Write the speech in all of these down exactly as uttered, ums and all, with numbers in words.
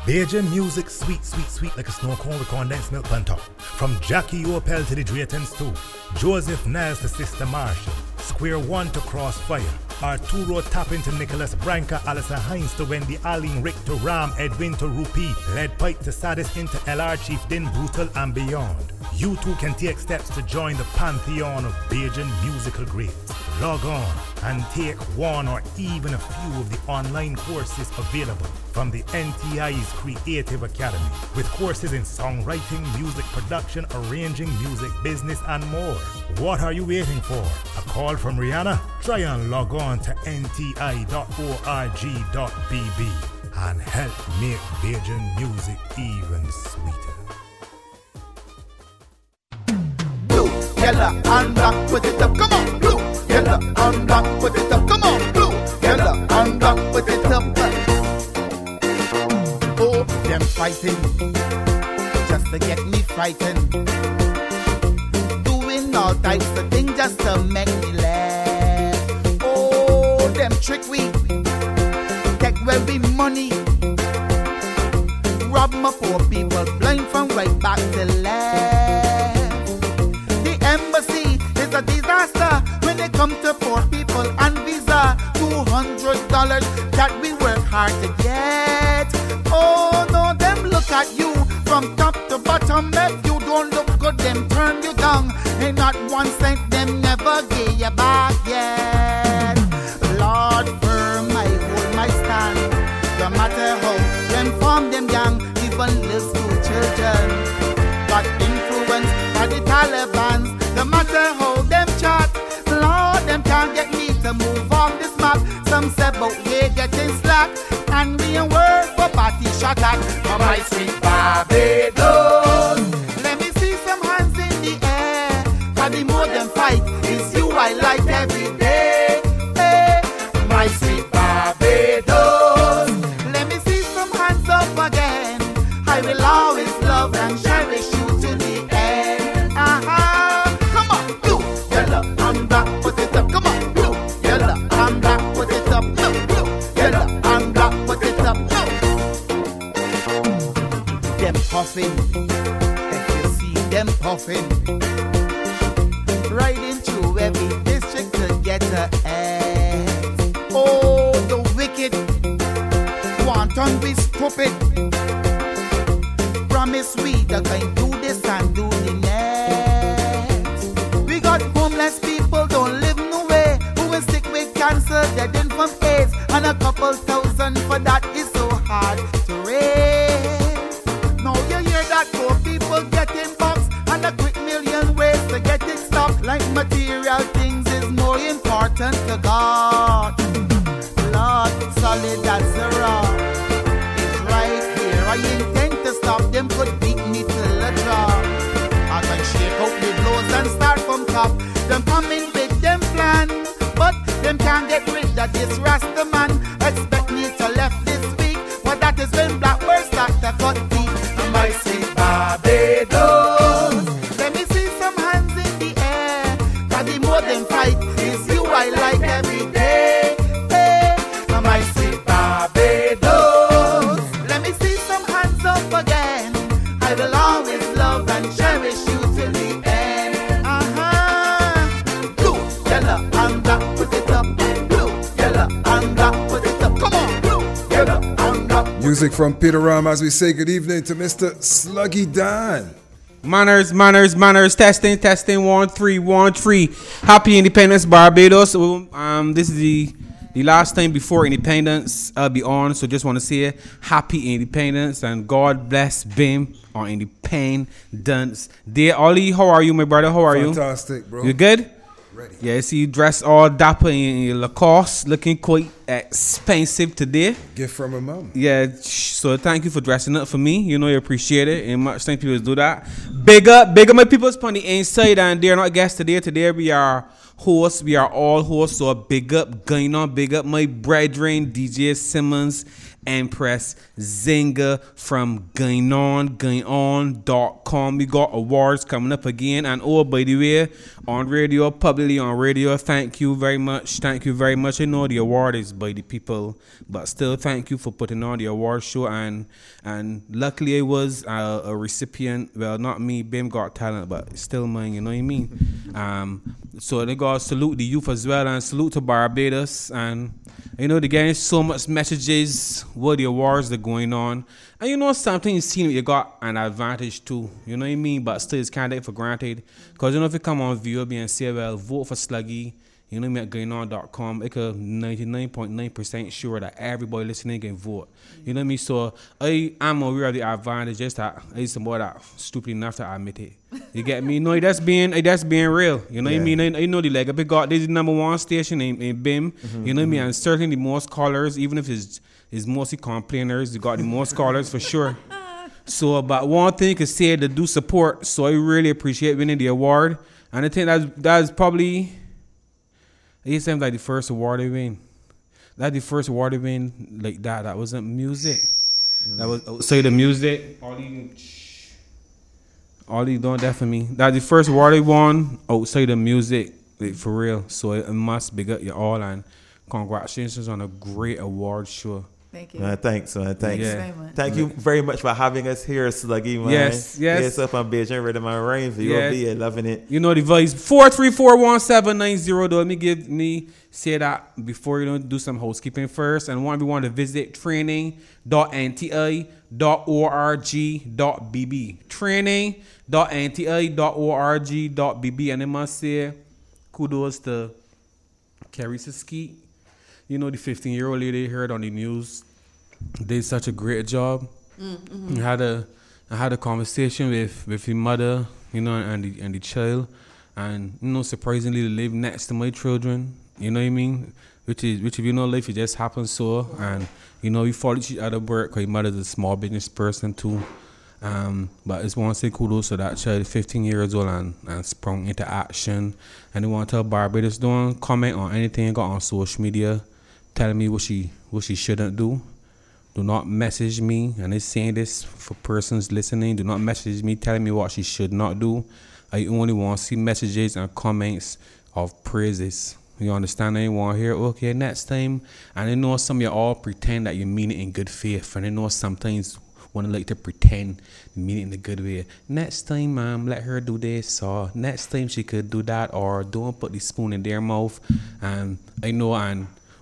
Bajan music, sweet, sweet, sweet like a snow cone with condensed milk on top. From Jackie Opel to the Draytons too. Joseph Niles to Sister Marshall. Square One to Crossfire. Arturo Road tap into Nicholas Branca, Alison Hines to Wendy Allen, Rick to Ram, Edwin to Rupi, Lead Pipe to Sadis into L R Chief, then Brutal and beyond. You too can take steps to join the pantheon of Bajan musical greats. Log on and take one or even a few of the online courses available from the N T I's Creative Academy, with courses in songwriting, music production, arranging, music business, and more. What are you waiting for? A call from Rihanna? Try and log on to N T I dot org dot B B and help make Bajan music even sweeter. Blue, yellow, and black, put it up, come on, blue, yellow, and black, put it up, come on, blue, yellow, and black, put it up. Oh, them fighting, just to get me frightened, doing all types of things just to make me laugh. Oh, them trick we, take away we money, rob my poor people, blind from right back to left. The embassy is a disaster when it comes to poor people and visa. Two hundred dollars that we work hard to get. Oh no, them look at you from top to bottom. If you don't look good, them turn you down. Ain't not one cent, them never give you back yet. Lord, firm I hold my stand. No matter how them form them young, even little school children got influenced by the Taliban. No matter how them chat, Lord, them can't get me to move off this map. Some say about we getting slack, and me and work for party shot at. For my sweet Barbados, let me see some hands in the air. For the more them fight, it's you I like every day. Hey, my sweet Barbados, let me see some hands up again. I will always love and cherish you to the end. Uh-huh. Come on, blue, yellow, and black, put it up. Come on, blue, yellow, and black, put it up. Blue, blue, yellow, and black, put it up. Blue. Them puffing, if you see them puffing, riding through every district to get a ass. Oh, the wicked want on be stupid. Promise we that can do this and do the next. We got homeless people don't live no way, who is sick with cancer, dead in from AIDS, and a couple thousand for that is so hard to raise. Now you hear that poor people getting boxed, and a quick million ways to get it stopped. Like material things is more important to God. Lord, solid as a rock is right here. I intend to stop them, could beat me till a drop. I can shake out the blows and start from top. Them coming with them plan, but them can't get rid of this Rasta man. Expect me to left this week, but that is when Blackbird start to cut teeth. And my sweet Barbados, let me see some hands in the air. Cause the more them fight, is you I like every day. Hey, and my sweet Barbados, let me see some hands up again. I will always love and cherish you till the end. Uh-huh. Blue, yellow, and black, put it up. Blue, yellow, and black, put it up. Come on, blue, yellow, and black. Music from Peter Ram as we say good evening to Mister Sluggy Dan. Manners, manners, manners. Testing, testing. One, three, one, three. Happy Independence, Barbados. Um, this is the the last time before Independence I'll be on, so just want to say happy Independence and God bless B I M on Independence Day. Ollie, how are you, my brother? How are Fantastic, you? Fantastic, bro. You good? Ready. Yeah, I see you dressed all dapper in your Lacoste, looking quite expensive today. Gift from my mom. Yeah, so thank you for dressing up for me. You know you appreciate it, and much thank people do that. Big up, big up my people's on the inside, and they're not guests today. Today we are hosts, we are all hosts, so big up Gaina, big up my brethren, D J Simmons, Empress, Zinga from Going On, going on dot com. We got awards coming up again. And oh, by the way, on radio, publicly on radio, thank you very much. Thank you very much. I know the award is by the people, but still thank you for putting on the award show. And and luckily I was a, a recipient. Well, not me, Bim Got Talent, but still mine, you know what I mean? Um, so they got to salute the youth as well, and salute to Barbados. And you know, they're getting so much messages what the awards that are going on. And you know something, you see you got an advantage too. You know what I mean? But still it's kind of for granted. Because you know if you come on V O B and say, well, vote for Sluggy, you know what I mean, at going on dot com, it's a ninety-nine point nine percent sure that everybody listening can vote. You know what I mean? So I am aware of the advantage, just that I used to more that stupid enough to admit it. You get me? No, that's being that's being real. You know what yeah. I mean? I, I know the leg up. It got this is the number one station in, in B I M. Mm-hmm, you know what mm-hmm. I mean? And certainly the most callers, even if it's it's mostly complainers, you got the most callers for sure. So, but one thing could say to do support. So I really appreciate winning the award, and I think that's that's probably. It seems like the first award I win. That's the first award I win like that. That wasn't music. Mm. That was outside the music. All these, all these doing that for me. That's the first award I won outside the music, like for real. So it must big up you all, and congratulations on a great award show. Thank you. Uh, thanks, man. Thanks. Yeah. Very much. Thank you very much for having us here, Sluggy, man. Yes, yes. Yes, up on Beijing Rhythm and Rain for Yeah. U O B, loving it. You know the voice. four three four one seven nine zero. Though. Let me give me say that before you don't do some housekeeping first. And want everyone to visit training dot n t i dot org dot b b. training dot n t i dot org dot b b. And I must say kudos to Carissa Skeet. You know, the fifteen-year-old lady heard on the news did such a great job. Mm-hmm. I had a I had a conversation with, with the mother, you know, and the and the child, and you know, surprisingly, they live next to my children. You know what I mean? Which is which if you know life, it just happens so, and you know, we follow each other work. Cause your mother's a small business person too. Um, but I just want to say kudos to that child, fifteen years old, and, and sprung into action. And I want to tell Barbados, don't comment on anything you got on social media telling me what she what she shouldn't do. Do not message me, and I'm saying this for persons listening, do not message me telling me what she should not do. I only want to see messages and comments of praises. You understand? I want to hear, okay, next time. And I know some of you all pretend that you mean it in good faith, and I know sometimes want to like to pretend you mean it in a good way. Next time, mom, let her do this, or next time she could do that, or don't put the spoon in their mouth. And I know, and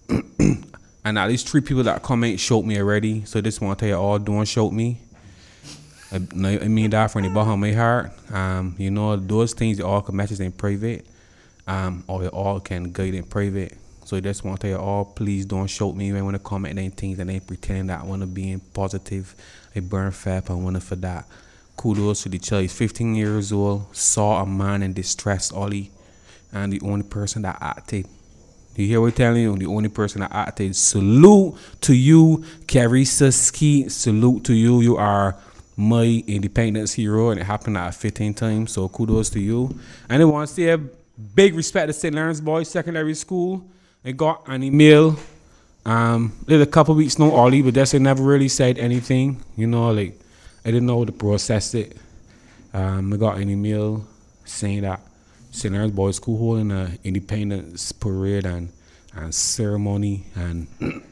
and at least three people that comment showed me already. So this want to tell you all, don't shout me. I, I mean that from the bottom of my heart. Um, you know, those things you all can message in private, um, or you all can guide in private. So I just want to tell you all, please don't shout me when I want to comment on things and ain't pretending that I want to be positive. I burn fat and want for that. Kudos to the child. He's fifteen years old, saw a man in distress, Ollie, and the only person that acted. You hear what I'm telling you? The only person that acted. Salute to you, Carissa Skeet. Salute to you. You are my independence hero, and it happened at fifteen times. So kudos to you. And I want to say a big respect to Saint Lawrence Boys Secondary School. I got an email. Um, did a couple weeks no Ollie, but that's I never really said anything. You know, like I didn't know how to process it. Um, I got an email saying that Saint Lawrence Boys School holding an independence parade and, and ceremony and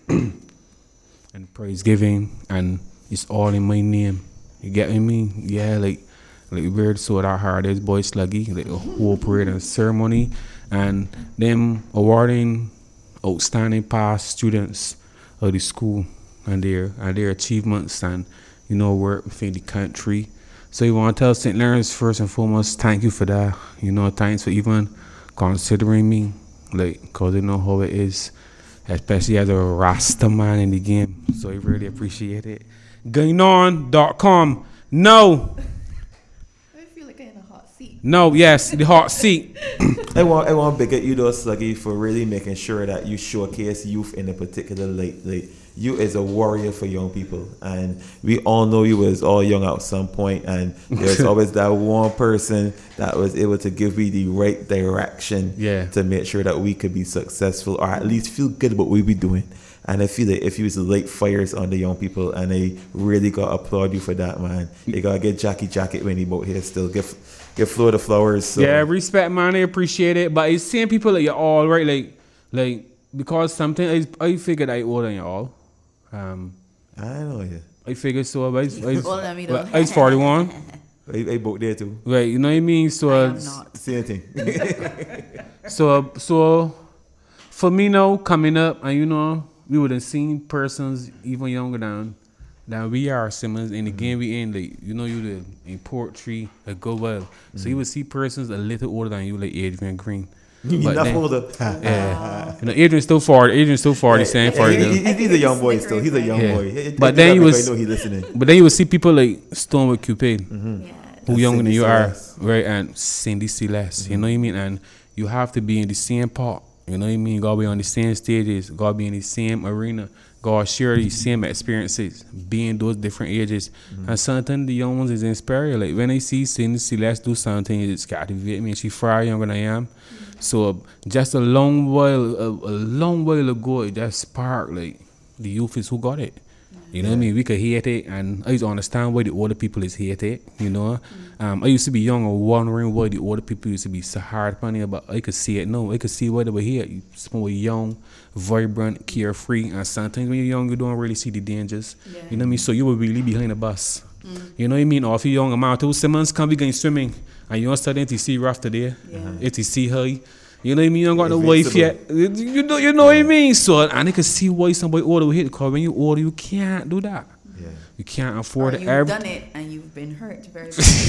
and praise giving, and it's all in my name. You get what I mean? Yeah, like like weird so that hard is Boy Sluggy, like a whole parade and ceremony, and them awarding outstanding past students of the school and their and their achievements and you know work within the country. So you want to tell Saint Lawrence first and foremost, thank you for that. You know, thanks for even considering me, like, because I know how it is, especially as a Rasta man in the game. So I really appreciate it. going on dot com. No. I feel like I'm in a hot seat. No, yes, the hot seat. I want I want to big up you though, Sluggy, for really making sure that you showcase youth in a particular light. Like you is a warrior for young people, and we all know you was all young at some point, and there's always that one person that was able to give me the right direction Yeah. to make sure that we could be successful or at least feel good about what we be doing. And I feel like if you was to light fires on the young people, and I really got to applaud you for that, man. You got to get Jackie Jacket when he out here still. Give, give Flo the flowers. So. Yeah, respect, man. I appreciate it. But it's seeing people like you're all right, like, like because something I, I figured I older than you all. Um, I know, yeah. I figured so. But I, I, Older than me, though. I was forty-one. I, I both there too. Right, you know what I mean? So, I uh, am not. Same thing. so, so for me now, coming up, and you know, we would have seen persons even younger than than we are, Simmons. And again, we in like you know, you live in poetry, like go well. So you would see persons a little older than you, like Adrian Green. But Enough then- older. Yeah, you know, Adrian's still forty. Adrian's still forty, saying forty. He- now. he- he's a young boy still. He's a young Yeah. boy. He- But he- then he he got was- I know he listening. But then you would see people like Stone with Cupid, Yeah. who younger than Cindy you are, Celeste. right? And Cindy Celeste, you know what I mean? And you have to be in the same part, you know what I mean? Gotta be on the same stages, gotta be in the same arena, gotta share the same experiences, be in those different ages. And sometimes the young ones is inspiring. Like when I see Cindy Celeste do something, it's captivates me. She far younger than I am. So uh, just a long while, a, a long while ago, it just sparked like the youth is who got it. You know what I mean? We could hate it, and I used to understand why the older people is hate it. You know, um, I used to be young and wondering why the older people used to be so hard upon it, but I could see it now. I could see why they were here. You more young, vibrant, carefree, and sometimes when you're young, you don't really see the dangers. Yeah. You know what I mean? So you were really behind the bus. You know what I mean? Or if you're young, amount two Simmons come be going swimming, and you're studying to see rough today, Yeah. to see high. You know what I mean? You don't got no Invincible. wife yet. You know, you know what I mean? So, and I can see why somebody older will hit, because when you older, you can't do that. Yeah. You can't Or afford it. you've Every, done it and you've been hurt very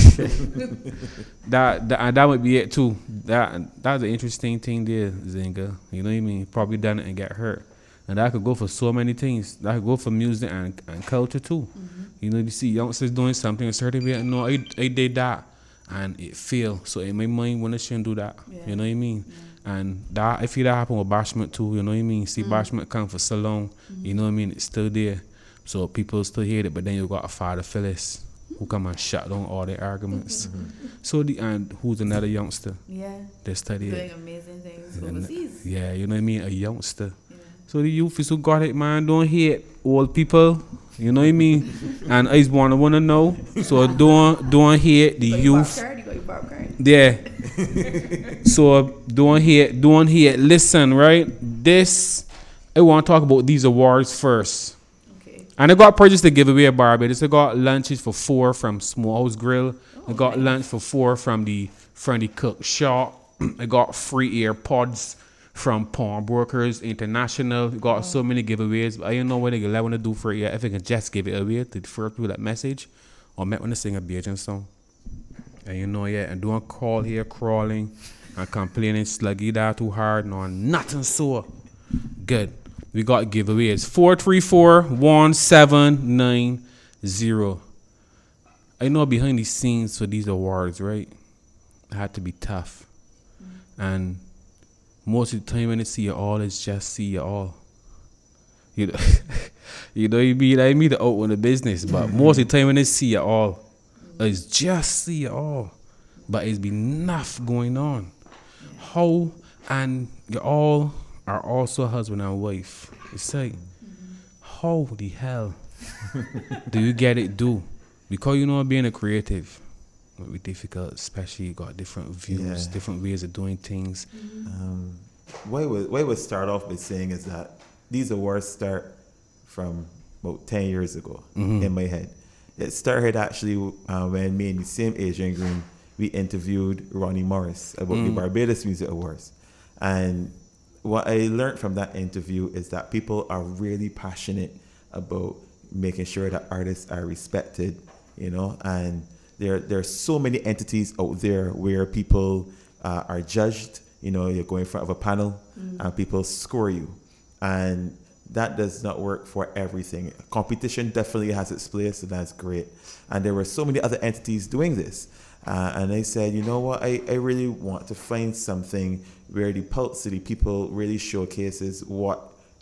badly. that, that and that would be it too. That that's an interesting thing there, Zinga. You know what I mean? Probably done it and get hurt. And that could go for so many things. That could go for music and, and culture too. You know, you see youngsters doing something a certain way. No, I, I did that and it failed. So in my mind, when I shouldn't do that. Yeah. You know what I mean? And that I feel that happened with Bashment too. You know what I mean? See, Bashment come for so long. You know what I mean? It's still there. So people still hate it. But then you got a Father Phyllis who come and shut down all their arguments. So the and who's another youngster? Yeah. They study Doing it. amazing things And- overseas. Yeah, you know what I mean? A youngster. Yeah. So the youth is who got it, man. Don't hate old people. You know what I mean? And I just wanna wanna know. So don't don't hate the You got your youth. barb card, you got your barb card. Yeah. So don't hate, don't hate. Listen, right? This I want to talk about these awards first. Okay. And I got purchased to give away at Barbados. I got lunches for four from Smallhouse Grill. I got lunch for four from the from the cook shop. I got free AirPods from Pawnbrokers International. I got so many giveaways. I don't know what they want to do for it yet. If I can just give it away to the first people that message, or might want to sing a Bajan song. And you know, yeah, and don't call here crawling and complaining sluggy that too hard. No, nothing so good. We got giveaways. four three four, one seven nine zero. I know behind the scenes for these awards, right? It had to be tough. And most of the time when I see you all, it's just see you all. You know, you know, you be like me to open the business, but most of the time when I see you all, it's just see you all. But it's be enough going on. How and you all are also husband and wife. It's like, how the hell do you get it do? Because you know being a creative might be difficult, especially you got different views, Yeah. different ways of doing things. Um, what I would, what I would start off by saying is that these awards start from about ten years ago in my head. It started actually uh, when me and the same Adrian Green, we interviewed Ronnie Morris about the Barbados Music Awards. And what I learned from that interview is that people are really passionate about making sure that artists are respected, you know, and there there are so many entities out there where people uh, are judged. You know, you're going in front of a panel and people score you. And that does not work for everything. Competition definitely has its place, and that's great. And there were so many other entities doing this. Uh, and I said, you know what, I, I really want to find something where the Pulse City people really showcases what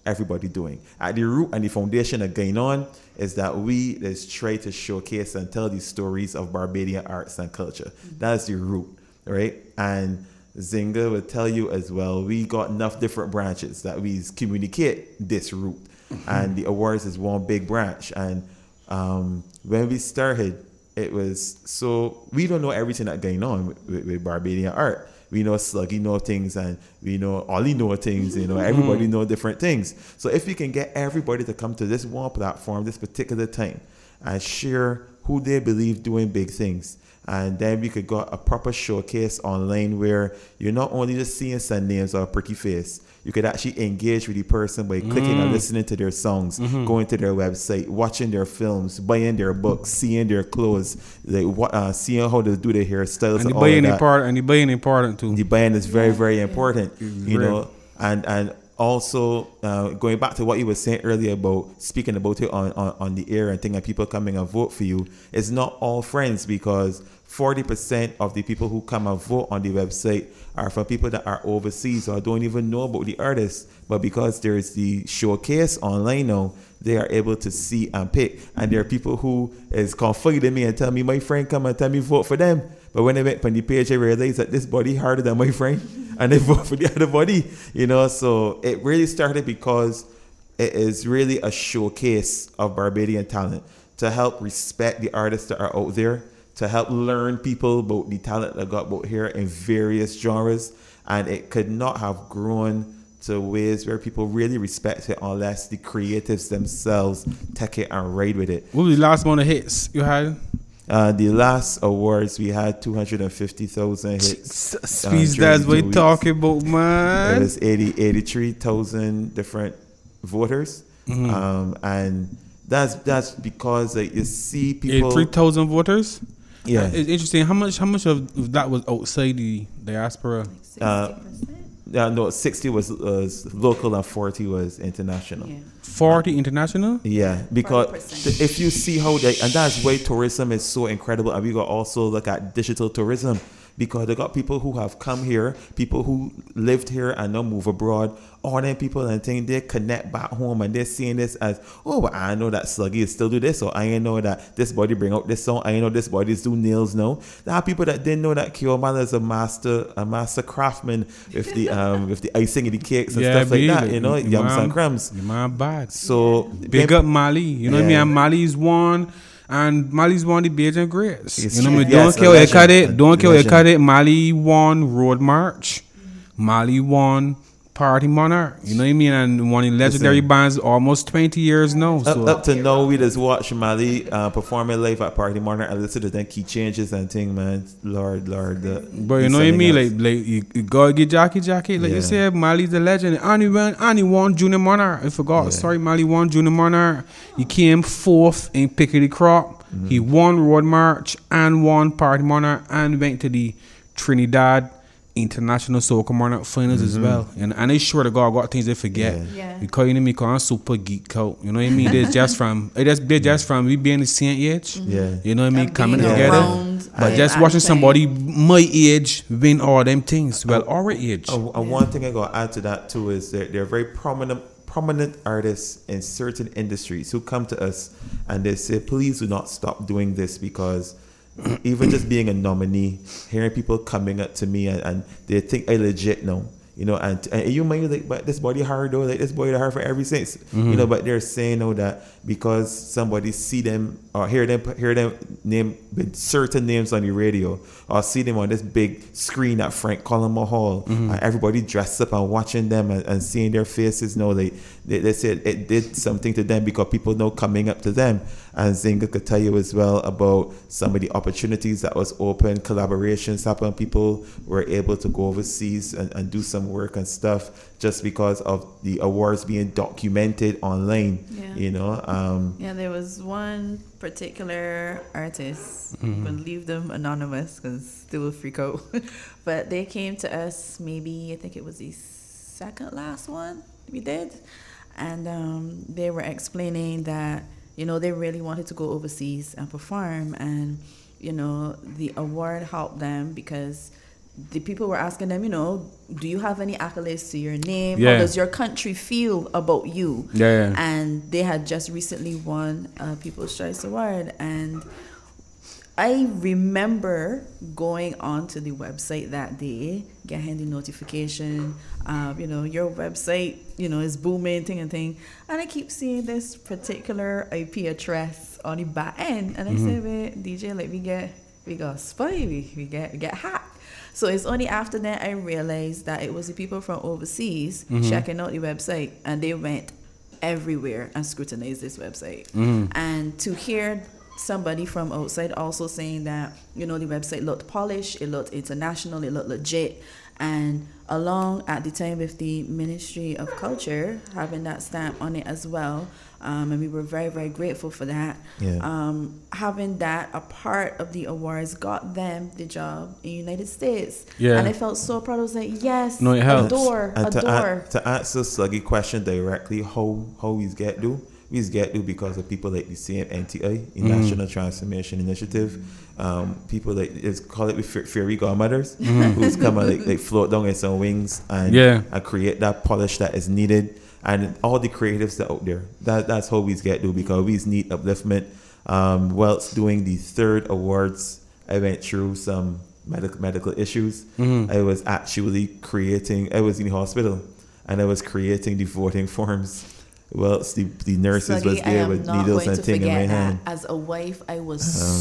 everybody doing. At the root and the foundation of Going On is that we let's try to showcase and tell these stories of Barbadian arts and culture. Mm-hmm. That's the root, right? And Zinga will tell you as well, we got enough different branches that we communicate this route. Mm-hmm. And the awards is one big branch. And um, when we started, it was, so we don't know everything that's going on with, with, with Barbadian art. We know Sluggy know things and we know Ollie know things, you know, everybody know different things. So if we can get everybody to come to this one platform, this particular time, and share who they believe doing big things, and then we could got a proper showcase online where you're not only just seeing some names or a pretty face, you could actually engage with the person by clicking Mm. and listening to their songs, Mhm. going to their website, watching their films, buying their books, seeing their clothes, like what, uh, seeing how they do their hairstyles And and the all buying of that. important, and the buying important too. The buying is very, very important, you Very. know, and and also uh, going back to what you were saying earlier about speaking about it on, on, on the air and thing and people coming and vote for you, it's not all friends, because forty percent of the people who come and vote on the website are from people that are overseas or don't even know about the artist, but because there's the showcase online now, they are able to see and pick. And there are people who is confiding me and tell me, my friend come and tell me vote for them. But when they went on the page, I realized that this body harder than my friend, and they vote for the other body, you know. So it really started because it is really a showcase of Barbadian talent to help respect the artists that are out there, to help learn people about the talent that got out here in various genres. And it could not have grown to ways where people really respect it unless the creatives themselves take it and ride with it. What was the last one of hits you had? Uh, the last awards, we had two hundred fifty thousand hits. uh, Speech during that's the what two we weeks. talking about, It man. was eighty, eighty-three thousand different voters. Mhm. Um, and that's that's because like, you see people. Three thousand voters. Yeah. It's interesting. How much? How much of that was outside the diaspora? Uh, yeah, no, sixty was, was local and forty was international. Yeah. Forty international. Yeah, because forty percent. th- if you see how they, and that's why tourism is so incredible, and we got also look at digital tourism, because they got people who have come here, people who lived here and now move abroad, all them people and think they connect back home and they're seeing this as, oh, well, I know that Sluggy still do this, or I know that this body bring out this song, I know this body's do nails now. There are people that didn't know that Kiomala is a master, a master craftsman with the um with the icing in the cakes and stuff like be that, like, you know, your yums man- and crumbs. Your man bad. So Big them- up Mali. You know what I mean? Yeah. And Mali's one. And Mali's won the Bajan Greats. It's You know what I mean? true. Yes, Don't care a what you legend, cut a it. Don't care what you legend. cut it. Mali won Road March. Mali won Party Monarch. You know what I mean? And one of the legendary Listen. bands almost twenty years now. Up, So up to now, we just watch Mali uh, performing live at Party Monarch and listen to them key changes and thing, man. Lord, Lord. The, but you know what I mean? Like, like you, you gotta get Jackie Jackie. Like Yeah. you said, Mali's the legend. And he won, and he won Junior Monarch. I forgot. Yeah. Sorry, Mali won Junior Monarch. He came fourth in Pickety Crop. Mm-hmm. He won Road March and won Party Monarch and went to the Trinidad International Soca Monarch finals as well. And and I sure to God, I got things I forget. Mm-hmm. Yeah. Yeah. Because you know me, because I'm super geek out. You know what I mean? It's just from, it just, they just from we being the same age. Yeah. You know what I mean? And Coming being together. around But and just watching acting. somebody my age win all them things. Well, our age. And and one thing I got to add to that too is that they're very prominent prominent artists in certain industries who come to us and they say, please do not stop doing this, because even just being a nominee, hearing people coming up to me and, and they think I legit now. You know, and, and you might be like, but this body hard though, like this body hard for every sense. You know, but they're saying now that because somebody see them or hear them hear them name with certain names on the radio, or see them on this big screen at Frank Collins Hall, and everybody dressed up and watching them and, and seeing their faces now, they, they they said it did something to them because people know coming up to them. And Zinga could tell you as well about some of the opportunities that was open, collaborations happened, people were able to go overseas and, and do some work and stuff just because of the awards being documented online. Yeah. You know, um, Yeah, there was one particular artist. Mm-hmm. We'll leave them anonymous because they will freak out. But they came to us maybe, I think it was the second last one we did. And um, they were explaining that, you know, they really wanted to go overseas and perform. And, you know, the award helped them because the people were asking them, you know, do you have any accolades to your name? Yeah. How does your country feel about you? Yeah, yeah. And they had just recently won a People's Choice Award. And I remember going onto the website that day, getting the notification, um, you know, your website, you know, is booming, thing and thing. And I keep seeing this particular I P address on the back end. And I Mm-hmm. say, wait, D J, like we get, we got spy, we, we get, we get hacked. So it's only after that I realized that it was the people from overseas Mm-hmm. checking out the website, and they went everywhere and scrutinized this website. Mm-hmm. And to hear somebody from outside also saying that, you know, the website looked polished, it looked international, it looked legit, and along at the time with the Ministry of Culture having that stamp on it as well, um, and we were very, very grateful for that. Yeah. Um, having that a part of the awards got them the job in the United States. Yeah. And I felt so proud. I was like, yes, No, it helps. adore, And to, adore. an- to answer Sluggy question directly, how how we get do? We get do because of people like the same N T I, the National Transformation Initiative. Um, people like it's call it with fa- fairy godmothers, who's come and like, like float down in some wings and, Yeah. and create that polish that is needed. And all the creatives that out there, that that's how we get do because we need upliftment. Um, whilst doing the third awards, I went through some medical medical issues. I was actually creating. I was in the hospital, and I was creating the voting forms. Well, the, the nurses Sluggy, was I there am with not needles going and to thing in my forget that. hand. As a wife, I was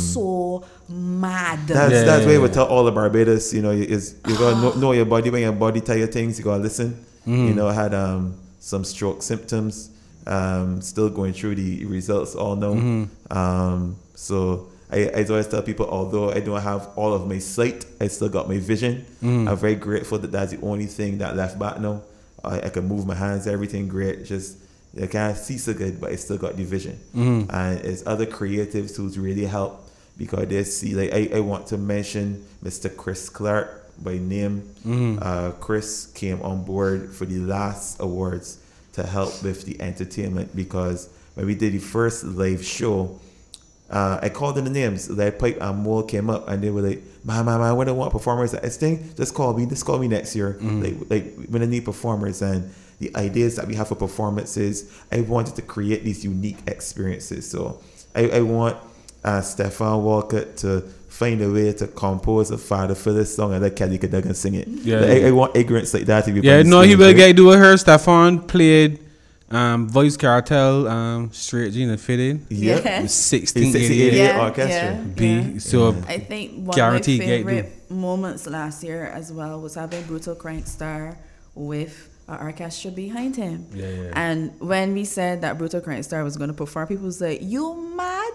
so mad. That's Yeah, that's yeah, why yeah. we tell all the Barbados, you know, is you gotta know, know your body. When your body tell you things, you gotta listen. You know, I had um some stroke symptoms. Um, still going through the results all now. Um, so I, I always tell people, although I don't have all of my sight, I still got my vision. I'm very grateful that that's the only thing that left back now. I, I can move my hands, everything great. Just I can't see so good, but I still got the vision. And it's other creatives who's really helped because they see, like I, I want to mention Mister Chris Clark by name. Uh, Chris came on board for the last awards to help with the entertainment because when we did the first live show, uh, I called in the names. Like Pipe and Mole came up and they were like, man, man, man, when I want performers at this thing, just call me, just call me next year. Like, like when I need performers and the ideas that we have for performances, I wanted to create these unique experiences. So I, I want uh, Stefan Walker to find a way to compose a father for this song and let Kelly Cadogan sing it. Yeah. Like, I, I want ignorance like that to be Yeah, on the no, he stage, will right? get do with her. Stefan played um, Voice Cartel, um, Straight Gina Fitted. Yeah. Yeah. sixteen It's sixteen eighty-eight eighty-eight orchestra. yeah, B. yeah. So I think one Guaranteed of my get favorite moments last year as well was having Brutal Crank Star with an orchestra behind him. Yeah, yeah. And when we said that Brutal Crank Star was going to perform, people was like, you mad?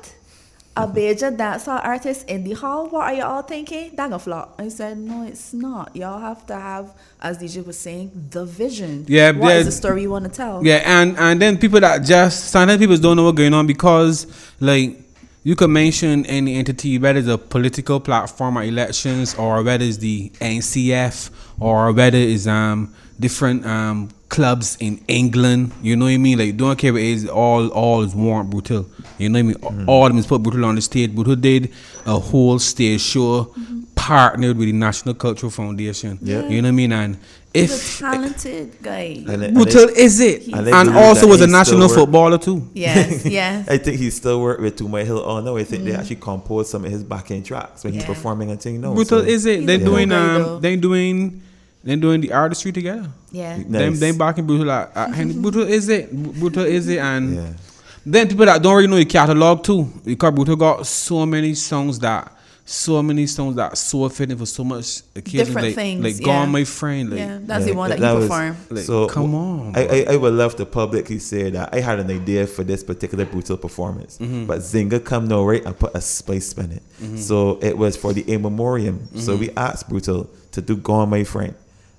A Beja dancehall artist in the hall? What are you all thinking? That gonna flop. I said, no, it's not. Y'all have to have, as D J was saying, the vision. Yeah, What yeah. is the story you want to tell? Yeah, and and then people that just sometimes people don't know what's going on because like you could mention any entity, whether it's a political platform or elections, or whether it's the N C F, or whether it's um different um clubs in England. You know what I mean? Like don't care what it is, all all is warrant Brutal. You know what I mean? Mm-hmm. All of them is put Brutal on the stage. Brutal did a whole stage show, Mm-hmm. partnered with the National Cultural Foundation. Yeah. You know what I mean? And He's if a talented guy. And I- Brutal and is it, And I and believe also that was a he still national work- footballer too. Yes, yes. I think he still worked with Tumai Hill on now. I think they actually composed some of his backing tracks when he's Yeah. performing and thing now. Brutal so- is it? He's They're a cool doing guy, um, though. they doing, they doing the artistry together. Yeah. Them, Nice. they backing Brutal. At, at Henry. Brutal is it? Brutal is it? And Yeah. then people that don't really know the catalog too, because Brutal got so many songs that, so many songs that so fitting for so much occasions. Different like, things, like yeah. Gone My Friend. Like, Yeah, that's Yeah, the one that, that he was- performed. like, So come on. I, bro. I, I would love to publicly say that I had an idea for this particular Brutal performance, Mm-hmm. but Zinga come now right and put a spice in it. So it was for the in memoriam. So Mm-hmm. we asked Brutal to do "Gone My Friend,"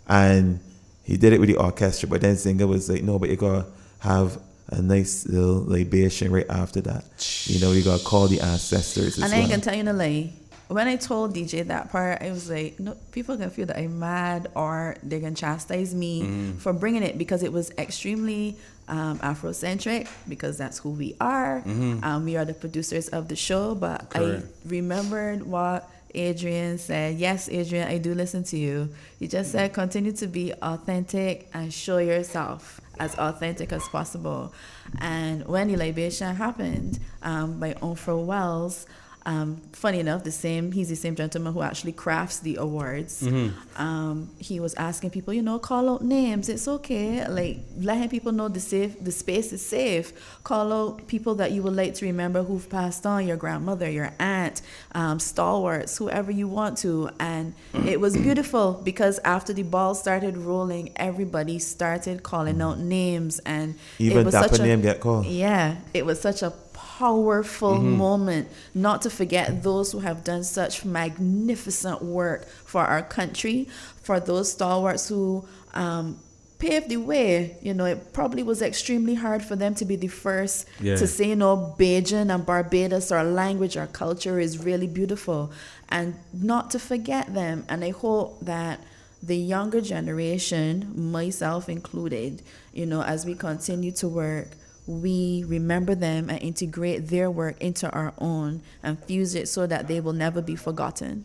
and he did it with the orchestra. But then Zinga was like, "No, but you gotta have a nice little libation right after that. You know, you gotta call the ancestors as And I well." ain't gonna tell you no lie. When I told D J that part, I was like, no, people are gonna feel that I'm mad or they're gonna chastise me Mm-hmm. for bringing it because it was extremely um, Afrocentric because that's who we are. Um, we are the producers of the show, but Correct. I remembered what Adrian said, yes, Adrian, I do listen to you. You just said continue to be authentic and show yourself as authentic as possible. And when the libation happened um, by Onfro Wells, Um, funny enough, the same he's the same gentleman who actually crafts the awards. Mm-hmm. Um, he was asking people, you know, call out names. It's okay. Like letting people know the safe, the space is safe. Call out people that you would like to remember who've passed on, your grandmother, your aunt, um, stalwarts, whoever you want to. And it was beautiful because after the ball started rolling, everybody started calling out names, and Even it was Dapper such a, name get called. Yeah, it was such a powerful Mm-hmm. moment, not to forget those who have done such magnificent work for our country, for those stalwarts who um, paved the way. You know, it probably was extremely hard for them to be the first Yeah. to say, you know, Bajan and Barbados, our language, our culture is really beautiful, and not to forget them. And I hope that the younger generation, myself included, you know, as we continue to work, we remember them and integrate their work into our own and fuse it so that they will never be forgotten.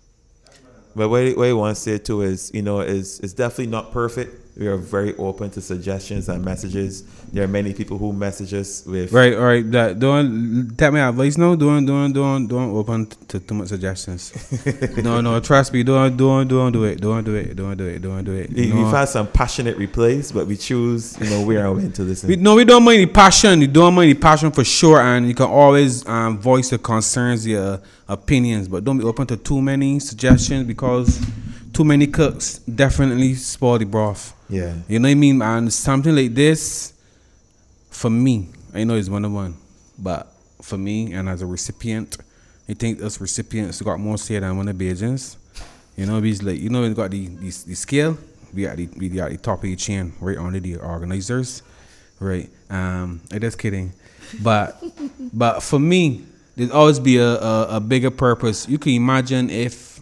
But what, what I want to say too is, you know, is it's definitely not perfect. We are very open to suggestions and messages. There are many people who message us with Right, all right. That don't tell me advice now. Don't, don't, don't, don't open to too much suggestions. no, no, trust me. Don't, don't, don't do it. Don't do it. Don't do it. Don't do it. We- No. We've had some passionate replays, but we choose, you know, where I went to listen. We, no, we don't mind the passion. You don't mind the passion for sure, and you can always um, voice your concerns, your opinions, but don't be open to too many suggestions because too many cooks definitely spoil the broth. Yeah. You know what I mean? And something like this, for me, I know it's one of one, but for me and as a recipient, I think us recipients got more say than one of the Bajans. You know, it's like, you know, we got the, the, the scale, we at the, we at the top of the chain, right under the organizers, right? Um, I'm just kidding. But, but for me, there'd always be a, a, a bigger purpose. You can imagine if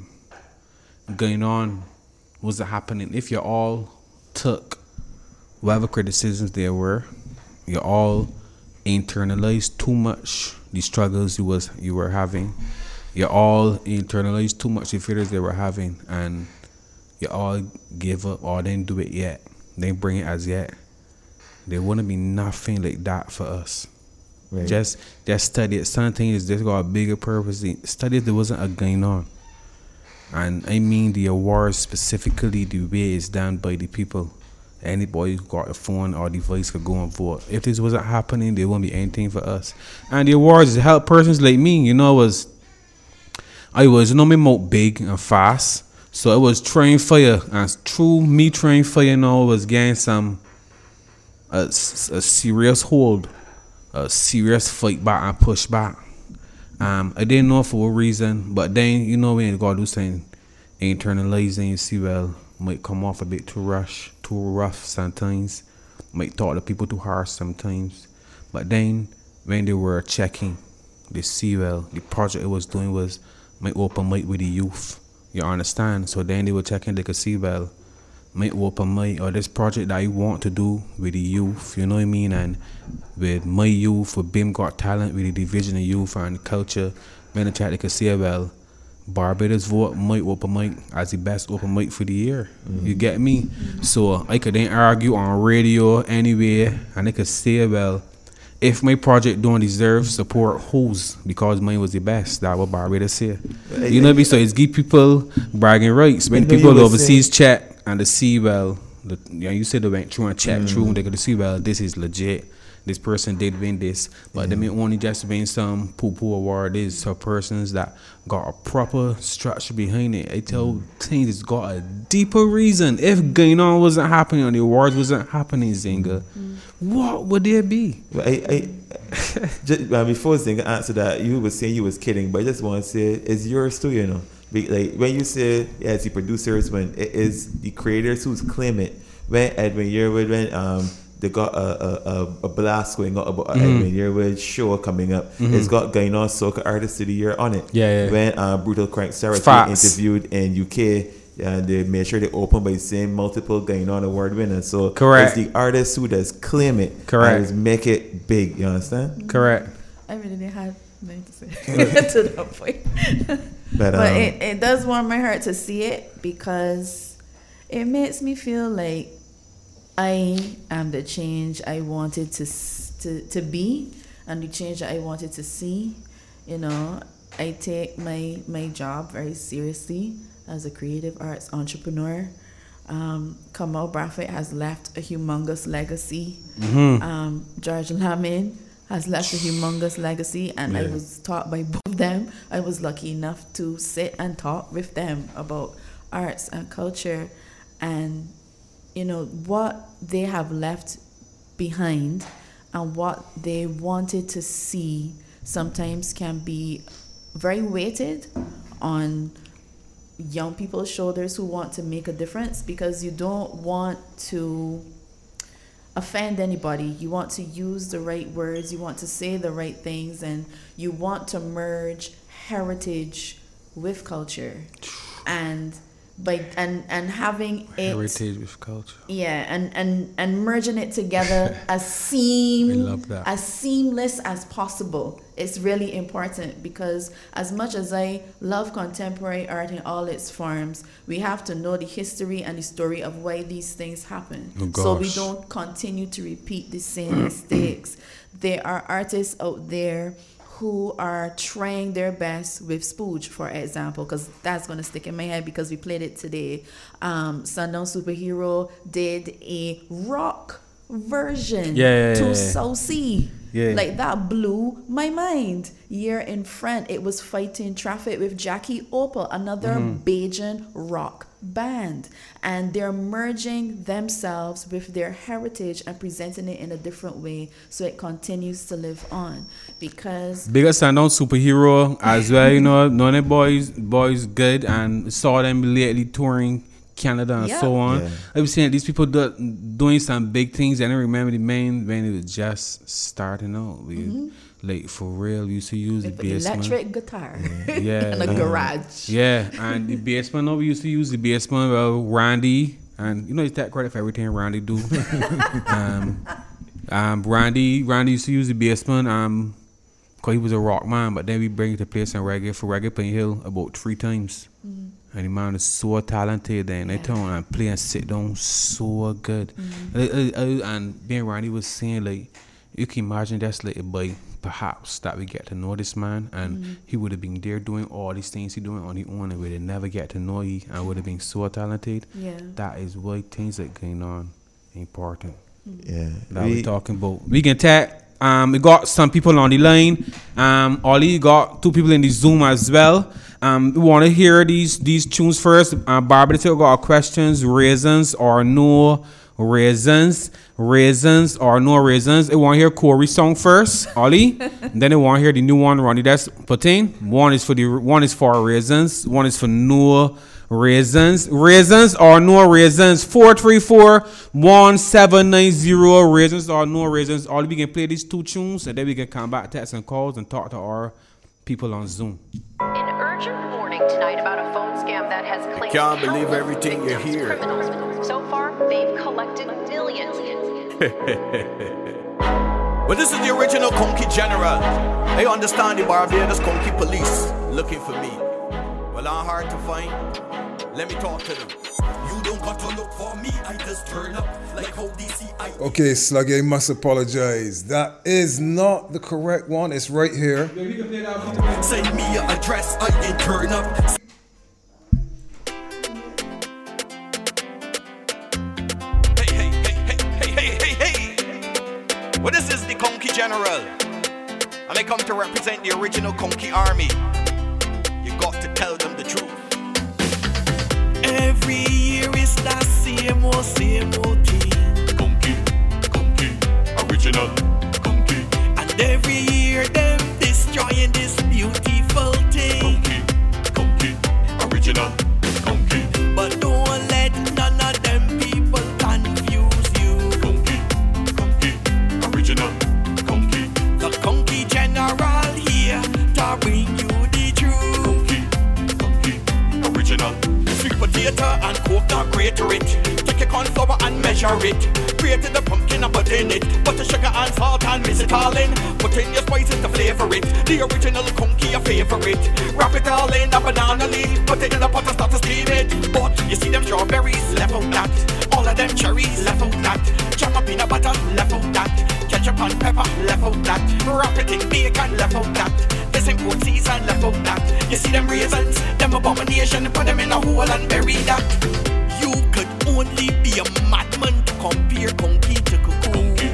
going on was happening, if you all took whatever criticisms there were, you all internalized too much the struggles you was you were having, you all internalized too much the feelings they were having, and you all gave up or didn't do it yet, they didn't bring it as yet, there wouldn't be nothing like that for us. Right. Just just study it. Something is just got a bigger purpose. Study it, there wasn't a going on. And I mean the awards specifically, the way it's done by the people. Anybody who got a phone or device could go and vote. If this wasn't happening, there wouldn't be anything for us. And the awards help persons like me. You know, I was, I was, you know, me more big and fast. So it was trying fire. And through me trying fire, you know, I was getting some, a, a serious hold, a serious fight back and push back. Um, I didn't know for what reason, but then, you know, when you gotta do something, internalizing, you see, well, might come off a bit too rush, too rough sometimes, might talk to people too harsh sometimes. But then, when they were checking, they see, well, the project I was doing was my open mic with the youth. You understand? So then they were checking, they could see, well, my open mic or this project that I want to do with the youth, you know what I mean? And with my youth, with B I M Got Talent, with the division of youth and culture, when the chat they could see, well, Barbados vote my open mic as the best open mic for the year. Mm-hmm. You get me? So I could then argue on radio anyway, and I could say, well, if my project don't deserve support, whose? Because mine was the best. That's what Barbados say. You know what I mean? So it's give people bragging rights. When people overseas chat and they see, well, the, you know, you said they went through and checked mm-hmm. through, and they could see, well, this is legit. This person did win this, but yeah. they may only just win some poo-poo award. There's some persons that got a proper structure behind it. I tell mm. things it's got a deeper reason. If going on wasn't happening, or the awards wasn't happening, Zinga, mm. what would there be? Well, I, I, just, well, before Zinga answer that, you was saying you was kidding, but I just want to say it's yours too, you know. Be, like when you say yeah, it's the producers, when it is the creators who's claim it. When Edwin Yearwood, when um. they got a, a, a blast going on about mm-hmm. Edwin Yearwood show coming up. Mm-hmm. It's got going on Soca Artist of the Year on it. Yeah, yeah. When uh, Brutal Crank Sarah interviewed in U K, and they made sure they open by saying multiple going on award winners. So correct. It's the artist who does claim it. Correct. And make it big. You understand? Correct. I really didn't have nothing to say to that point. But, But um, it, it does warm my heart to see it because it makes me feel like I am the change I wanted to s- to to be and the change that I wanted to see. You know, I take my my job very seriously as a creative arts entrepreneur. Um, Kamal Braffett has left a humongous legacy. Mm-hmm. Um, George Lamin has left a humongous legacy, and I Yeah. was taught by both of them. I was lucky enough to sit and talk with them about arts and culture, and you know what they have left behind and what they wanted to see sometimes can be very weighted on young people's shoulders who want to make a difference, because you don't want to offend anybody. You want to use the right words, you want to say the right things, and you want to merge heritage with culture. And by and and having it Heritage with culture. yeah, and, and, and merging it together as seam I love that. as seamless as possible. It's really important, because as much as I love contemporary art in all its forms, we have to know the history and the story of why these things happen, Oh, so we gosh. don't continue to repeat the same mistakes. There are artists out there who are trying their best with Spooge, for example, because that's going to stick in my head because we played it today. Um, Sundown Superhero did a rock version Yeah, yeah, to yeah, yeah. Saucy. Yeah. Like, that blew my mind. Year in front, it was Fighting Traffic with Jackie Opal, another Mm-hmm. Bajan rock band. And they're merging themselves with their heritage and presenting it in a different way so it continues to live on. Because Bigger Sundown Superhero as well, you know, none of the boys, boys good, and saw them lately touring Canada and Yeah. so on. Yeah. I was saying these people do, doing some big things. And I remember the main when it was just starting out. We, Like, for real, we used to use with the an basement. electric guitar Yeah, in a yeah. garage. Yeah, and the basement, no, we used to use the basement, well, Randy, and you know, he's that credit for everything Randy do. um, um, Randy, Randy used to use the basement, um, cause he was a rock man, but then we bring it to play some reggae for Reggae Plain Hill about three times. Mm-hmm. And the man is so talented, and they turn on and play and sit down so good. Mm-hmm. Uh, uh, uh, and Ben Randy was saying, like, you can imagine that's like a boy, perhaps, that we get to know this man, and Mm-hmm. he would have been there doing all these things he doing on his own, and we would never get to know you, and would have been so talented. Yeah. That is why things that going on important. yeah. That We- we talking about. We can tag. Um, we got some people on the line. Um, Ollie got two people in the Zoom as well. Um, we want to hear these these tunes first. Uh, Barbara still got questions, raisins or no raisins, raisins or no raisins. They want to hear Corey's song first, Ollie. Then they want to hear the new one, Ronnie. That's Putin. One is for the one is for raisins. One is for no raisins. Raisins or no raisins. Four three four one seven nine zero. Raisins or no raisins. Ollie, we can play these two tunes, and then we can come back, text and calls, and talk to our people on Zoom. An urgent warning tonight about a phone scam that has claimed Can't believe countless everything you victims, hear. criminals. So far, they've collected millions. Well, this is the original Conky General. I understand the Barbados Conky police looking for me. Well, I'm hard to find. Let me talk to them. You don't got to look for me. I just turn up like how D C I. Okay, Sluggy, I must apologize. That is not the correct one. It's right here. Send me your address. I ain't turn up. Hey, hey, hey, hey, hey, hey, hey, hey. Well, this is the Conky General. And I come to represent the original Conky Army. You got to tell them the truth. Every year is the same old, same old thing. Conky, Conky, original, Conky. And every year them destroying this beautiful thing. Conky, Conky, original, Conky. But don't let none of them people confuse you. Conky, Conky, original, Conky. The Conky General here to bring you the truth. Conky, Conky, original. Sweet potato and coke not great to it. Take a corn flour and measure it. Created the pumpkin and put in it butter, sugar and salt and mix it all in. Put in your spices to flavor it. The original conky, your favorite. Wrap it all in a banana leaf. Put it in the pot and start to steam it. But you see them strawberries, left out that. All of them cherries, left out that. Chop up peanut butter, left out that. Ketchup and pepper, left out that. Wrap it in bacon, left out that. This import season, left out that. You see them raisins, them abomination. Put them in a hole and bury that. You could only be a madman to compare conky to cuckoo. Conky,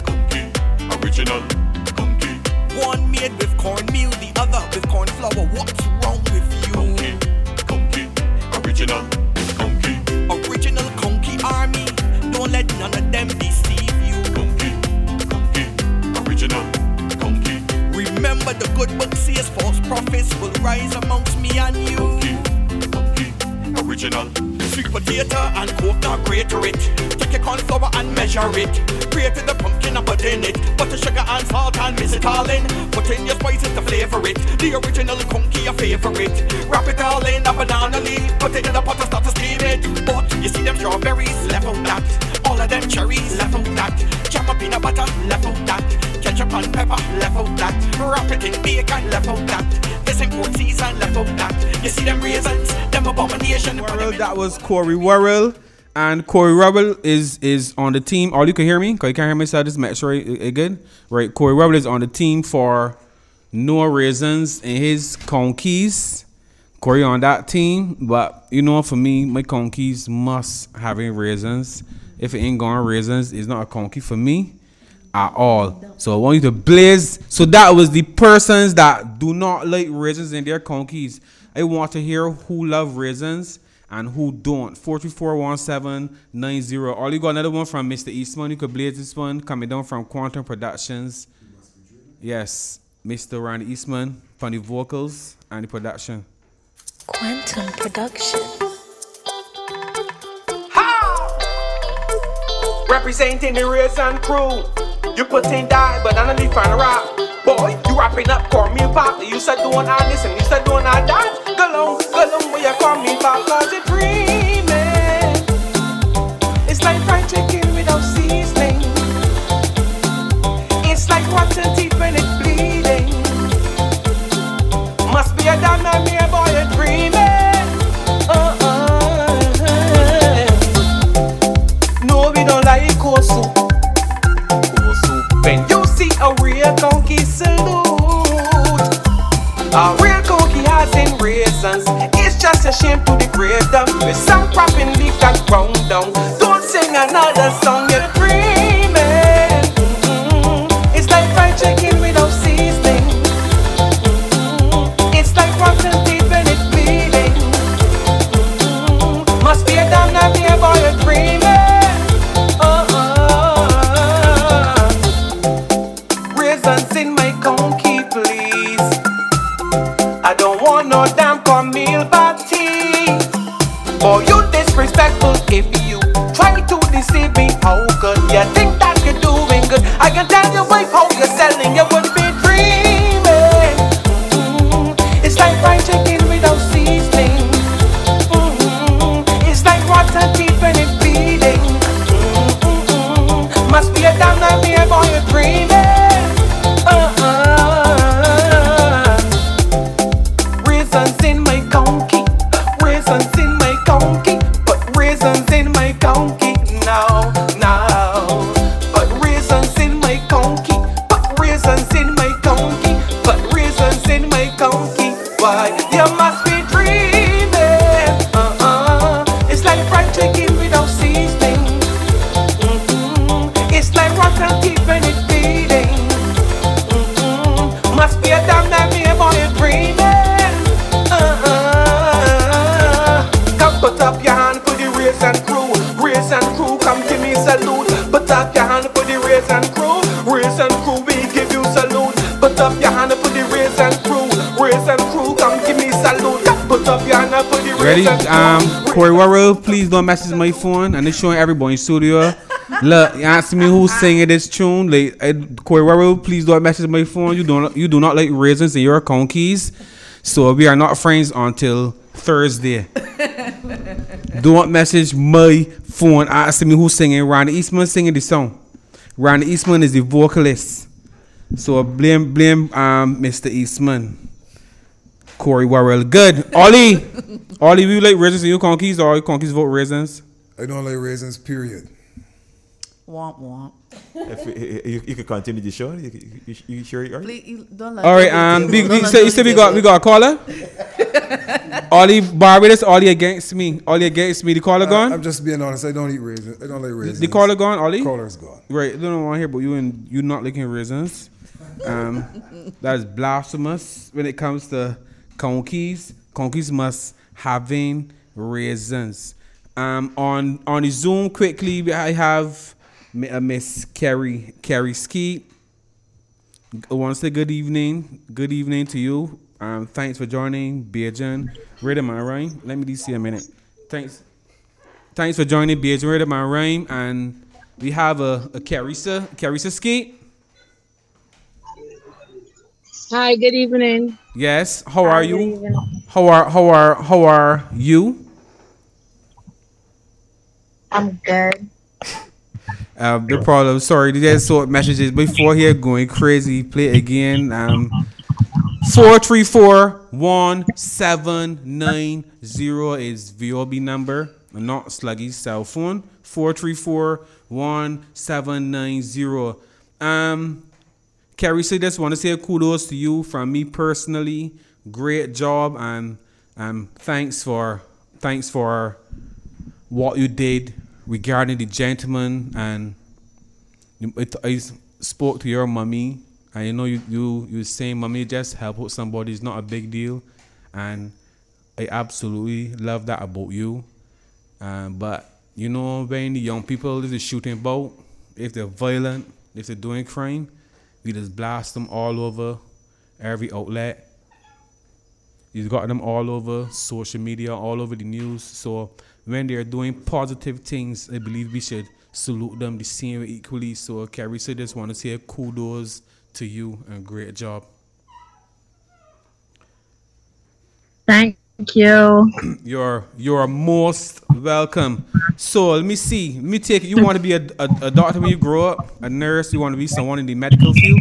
conky, original, conky. One made with cornmeal, the other with corn flour. What's wrong with you? Conky, conky, original, conky. Original conky army. Don't let none of them deceive you. Conky, conky, original, conky. Remember the good book says false prophets will rise amongst me and you. Conky, conky, original. Sweet potato and coke now grate to it. Take your corn flour and measure it. Created the pumpkin and put in it butter, sugar and salt and mix it all in. Put in your spices to flavor it. The original conky, your favorite. Wrap it all in a banana leaf. Put it in the pot and start to steam it. But you see them strawberries, left out that. All of them cherries, left out that. Chop up peanut butter, left out that. Ketchup and pepper, left out that. Wrap it in bacon, left out that. This import season, left out that. You see them raisins, them abomination. Worrell, that was Corey Worrell. And Corey Worrell is is on the team. All you can hear me? Because you can't hear me, so I just make sure it, it good. Right, Corey Worrell is on the team for Noah Raisins and his conkeys. Corey on that team. But, you know, for me, my conkeys must have raisins. If it ain't going raisins, it's not a conky for me at all. So I want you to blaze. So that was the persons that do not like raisins in their conkeys. I want to hear who love raisins and who don't. four three four one seven nine zero. All you got another one from Mister Eastman. You could blaze this one. Coming down from Quantum Productions. Yes, Mister Randy Eastman from the vocals and the production. Quantum Production. Representing the Raisin crew. You put in die, but I'm not fan rap. Boy, you wrapping up cornmeal pop. You said doing all this and you said doing all that. Go long, go long with your cornmeal pop. Cause you're dreaming. It's like fried chicken without seasoning. It's like rotten teeth when it's bleeding. Must be a damn nightmare, boy, you're dreaming. Uh-uh. No, we don't like cold soup. When you see a real conky salute, a real conky has in raisins. It's just a shame to degrade them with some cropping leaf and ground down. Don't sing another song, you're dreaming. Mm-hmm. It's like fried chicken without seasoning. Mm-hmm. It's like rotten teeth when it's bleeding. Mm-hmm. Must be a damn nightmare, boy, you're dreaming. In my conky, please. I don't want no damn cornmeal patty. For you disrespectful if you try to deceive me. How good you think that you're doing good? I can tell your wife how you're selling. You would be dreaming. Mm-hmm. It's like fried chicken without seasoning. Mm-hmm. It's like rotten teeth when it's bleeding. Mm-hmm. Must be a damn nightmare, boy, you're dreaming. Raisins in my conky, raisins in my conky, but raisins in my conky now, now. But raisins in my conky, but raisins in my conky, but raisins in my conky. Why? You must be dreaming. Uh-uh. It's like fried chicken without seasoning. Mm-hmm. It's like rotten teeth when it's bleeding. Mm-hmm. Must be a damn nightmare, boy, you're dreaming. Put up your hand for the Raisin crew. Raisin crew, come give me salute. Put up your hand for the Raisin crew. Raisin crew, we give you salute. Put up your hand for the Raisin crew. Raisin crew, come give me salute. Put up your hand for the Raisin crew. Um, Corey Worrell, please don't message my phone. And it's showing everybody in studio. Look, you ask me who's singing this tune. Like, uh, Corey Worrell, please don't message my phone. You don't, you do not like raisins in your conkeys. So we are not friends until Thursday. Don't message my phone asking me who's singing. Randy Eastman singing the song. Randy Eastman is the vocalist. So blame blame um Mister Eastman. Corey Warrell. Good. Ollie. Ollie, we like raisins in your conkeys or your conkeys vote raisins? I don't like raisins, period. Womp womp. If you, you, you could continue the show. You, you, you, you sure you are? Please, you don't let All right, um, we, we, so you said we got we got a caller. Ollie Barbados, Ollie against me. Ollie against me. The caller Uh, gone. I'm just being honest. I don't eat raisins. I don't like raisins. The caller gone, Ollie. Caller's gone. Right, I don't want to hear about you and you not liking raisins. Um, that is blasphemous when it comes to conkeys. Conkeys must having raisins. Um, on on the Zoom quickly, I have uh, Miss Carrie Carrie Ski. I want to say good evening. Good evening to you. Um, thanks for joining, Beijing. Read my rhyme. Let me just see a minute. Thanks. Thanks for joining, Beijing. Read my rhyme, and we have a, a Carissa Carissa Ski. Hi, good evening. Yes. How are Hi, you? good evening. How are how are how are you? I'm good. Uh, the problem. Sorry, there's sort messages before here going crazy. Play again. Um, four three four one seven nine zero is V O B number. Not Sluggy's cell phone. Four three four one seven nine zero. Um, Carrie, so just want to say kudos to you from me personally. Great job, and um, thanks for thanks for what you did regarding the gentleman, and it, I spoke to your mommy, and you know you you you saying mommy just help out somebody is not a big deal, and I absolutely love that about you. Um, but you know when the young people is shooting about, if they're violent, if they're doing crime, we just blast them all over every outlet. You've got them all over social media, all over the news. So when they're doing positive things, I believe we should salute them the same way equally. So Carrie, so just want to say kudos to you and great job. Thank you. You're you're most welcome. So let me see. Let me take it. You want to be a, a, a doctor when you grow up, a nurse. You want to be someone in the medical field.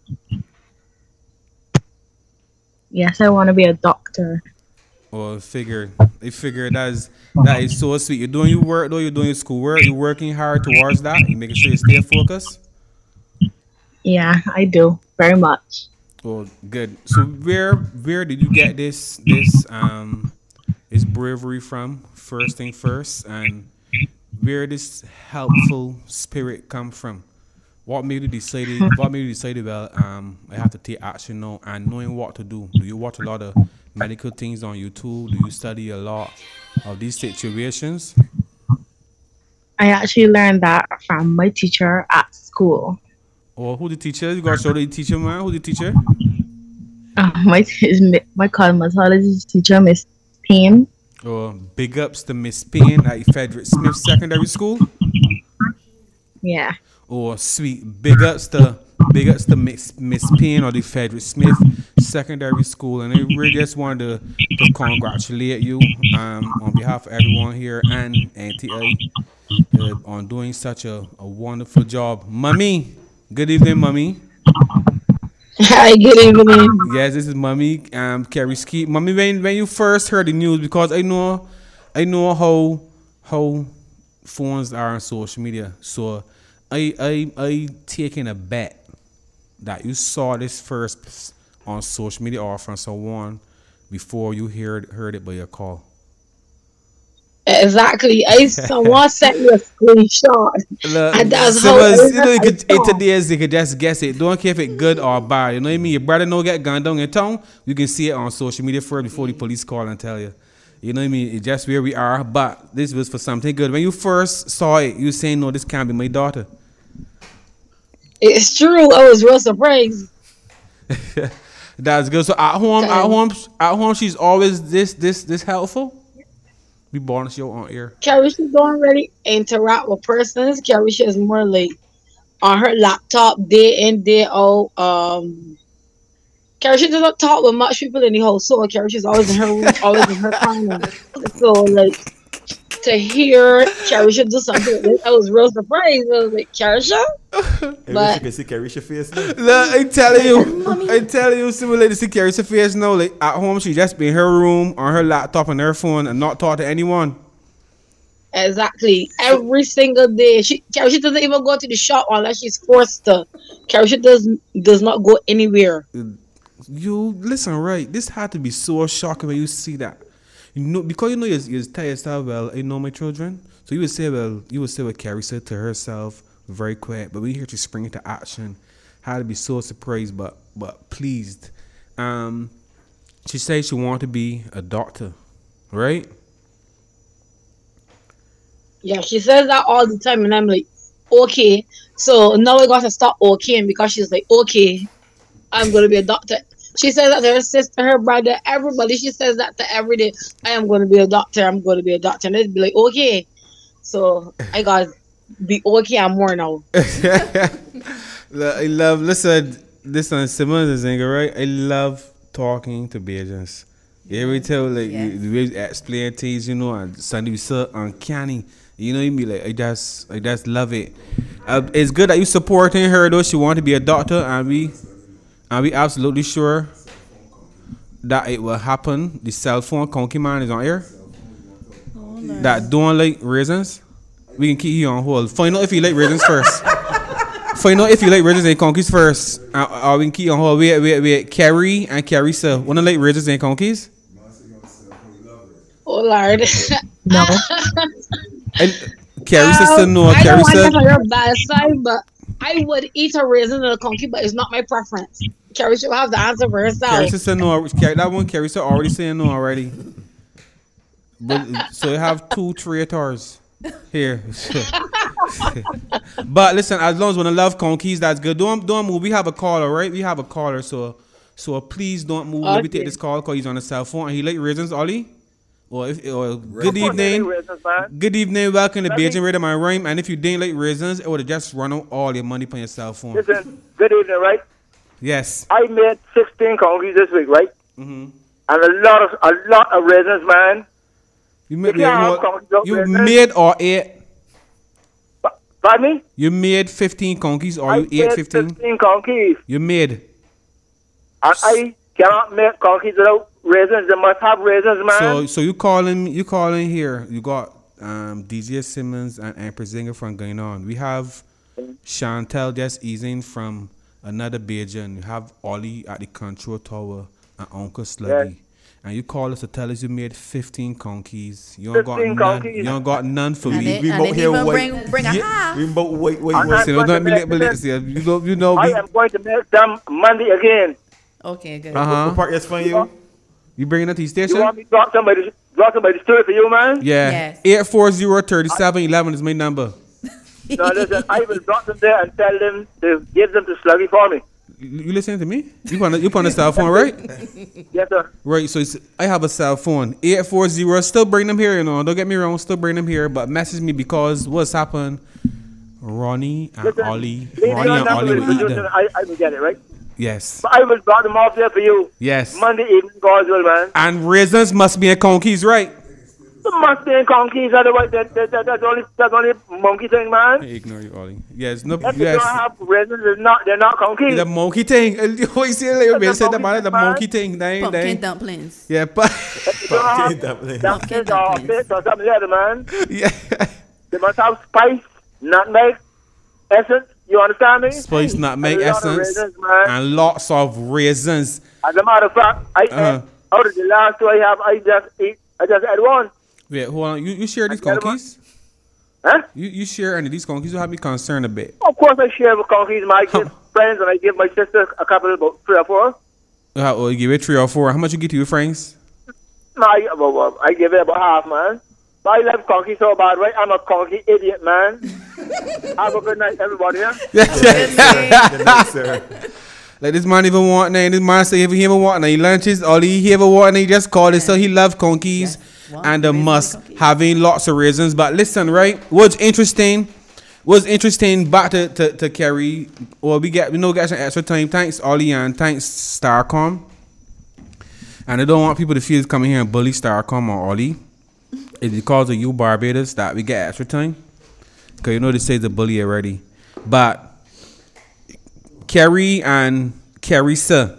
Yes, I want to be a doctor. Or figure, they figure that is that is so sweet. You're doing your work though. You're doing your school work. You're working hard towards that. You're making sure you stay focused. Yeah, I do very much. Well, good. So where where did you get this this um this bravery from? First thing first, and where this helpful spirit come from? What made you decided? What made you decided? Well, um, I have to take action now, and knowing what to do. Do you watch a lot of medical things on YouTube? Do you study a lot of these situations? I actually learned that from my teacher at school. Or who the teacher? You got to show the teacher, man. Who the teacher? Uh, my t- my cosmetology teacher, Miss Payne. Or big ups to Miss Payne at Frederick Smith Secondary School. Yeah. Or sweet big ups to big ups to Miss Miss Payne or the Frederick Smith Secondary School, and I really just wanted to, to congratulate you um, on behalf of everyone here and N T I uh, on doing such a, a wonderful job. Mommy, good evening, Mommy. Hi, good evening. Yes, this is Mommy, um, Carrie Ski. Mommy, when when you first heard the news, because I know I know how how phones are on social media, so. I, I, I taking a bet that you saw this first on social media or from someone before you heard heard it by your call. Exactly. I someone sent me a screenshot. Look, and that's so how was, I you know, you could, saw. it today is you could just guess it. Don't care if it's good or bad. You know what I mean? Your brother no get gunned down in town. You can see it on social media first before the police call and tell you. You know what I mean? It's just where we are. But this was for something good. When you first saw it, you saying, no, this can't be my daughter. It's true. I was real surprised. That's good. So at home, at home, at home, she's always this, this, this helpful. We born a show on air. Carrie, she don't really interact with persons. Carrie, she is more like on her laptop day in, day out. Um, Carrie, she doesn't talk with much people in the house. So Carrie, she's always in her room, always in her corner. So like, to hear Carisha do something like this, I was real surprised. I was like, Carisha? But you can see Carisha face now. Look, I tell you, I tell you, similar to see Carisha face now. Like at home, she just be in her room on her laptop and her phone and not talk to anyone. Exactly. Every single day. She Carisha doesn't even go to the shop unless she's forced to. Carisha does does not go anywhere. You listen, right? This had to be so shocking when you see that. You know, because you know you, you tell yourself, well, I know my children. So you would say, well, you would say what Carrie said to herself, very quiet. But when you hear she spring into action, had to be so surprised, but but pleased. Um, she said she wanted to be a doctor, right? Yeah, she says that all the time, and I'm like, okay. So now I got to stop okaying because she's like, okay, I'm gonna be a doctor. She says that to her sister, her brother, everybody. She says that to every day. I am going to be a doctor. I'm going to be a doctor. And they'd be like, okay. So I got to be okay and more now. I love, listen, listen, similar to Zinga, right? I love talking to Bajans. You ever tell, like, yes. you, you explain things, you know, and Sunday so uncanny. You know, you be like, I just, I just love it. Uh, it's good that you supporting her, though. She want to be a doctor, and we... Are we absolutely sure that it will happen? The cell phone conky man is on air. Oh, nice. That don't like raisins. We can keep you on hold. Find out if you like raisins first. Find out if you like raisins and conkies first. Or, or we can keep you on hold. Wait, wait, wait. Carrie and Carrie sir, wanna like raisins and conkies? Oh Lord. No. Carrie um, sister no. I Carrie don't said. want to your bad side, but I would eat a raisin and a conky, but it's not my preference. Carrie should have the answer for herself. Carrie said no. Carrie, that one Carrie said already saying no already. But so you have two traitors here. But listen, as long as when I love conkies, that's good. Don't don't move. We have a caller, right? We have a caller, so so please don't move. Okay. Let me take this call because he's on the cell phone and he like raisins, Ollie. Or if or good evening, raisins, good evening. Welcome to Bajan Radio My Rhyme. And if you didn't like raisins, it would have just run out all your money on your cell phone. Listen, good evening, right? Yes. I made sixteen conkies this week, right? Mm-hmm. And a lot of a lot of raisins, man. You made, you what, you made or ate? Pardon me? You made fifteen conkies or I you ate fifteen? fifteen conkies. You made. And I cannot make conkies without raisins. They must have raisins, man. So, so you calling? You calling here? You got um, D J Simmons and Empress Zinger from going on. We have Chantel just easing from another Bajan. You have Ollie at the control tower and Uncle Sluggy. Yes. And you call us to tell us you made fifteen conkies. You don't got none. Conkies. You don't got none for and me. It, we both here wait. Bring, bring a yeah, half. We both wait, wait, I'm wait. So don't make believe. You know, you know. I am going to make them Monday again. Okay, good. Uh huh. What part is from you? You bringing it to the station? You want me to drop somebody, drop somebody to it for you, man? Yeah. Yes. Eight four zero thirty seven eleven is my number. No, listen. I will drop them there and tell them to give them to Sluggy for me. You listening to me? You on the, you on the cell phone, right? Yes, sir. Right. So it's, I have a cell phone. eight four zero. Still bring them here, you know. Don't get me wrong. Still bring them here, but message me because what's happened? Ronnie and Listen, Ollie. Ronnie and Ollie will eat them. I, I will get it, right? Yes. But I will drop them off there for you. Yes. Monday evening, God will, man. And raisins must be in conkies, right? The must be in conkies, otherwise that, that, that, that's only that's only monkey thing, man. I ignore you, Ollie. Yes, no. If Yes. you don't have raisins, they're not they're not conkies. The monkey thing. What you say? Like you said about it, the monkey thing. Dang, Pumpkin dang. dumplings. Yeah, but Pumpkin dumplings. Pumpkin dumplings or something like that, man. Yeah. They must have spice, nutmeg, essence. You understand me? Spice, nutmeg, And a lot of essence, raisins, man. and lots of raisins. As a matter of fact, I Uh-huh. ate, out of the last two I have, I just eat. I just had one. Wait, hold on. You you share these I get conkies? Huh? You you share any of these conkies? You have me concerned a bit. Of course, I share with conkies. My give friends and I give my sister a couple, about three or four. Uh, well, you give it three or four. How much you get to your friends? No, I, well, well, I give it about half, man. But I love conky so bad, right? I'm a conky idiot, man. Have a good night, everybody. Yeah? Good night, sir. Like this man even want now. This man say if he ever want now, he lunches. All he, he ever want, he just called it. So he love conkies. Yes. Well, and the raisins must and conkies. having lots of raisins. But listen, right? What's interesting? What's interesting back to, to, to Kerry. Well, we get we know get some extra time. Thanks, Ollie, and thanks, Starcom. And I don't want people to feel coming here and bully Starcom or Ollie. Is it because of you Barbados that we get extra time? Because you know they say the bully already. But Carrie and Carissa,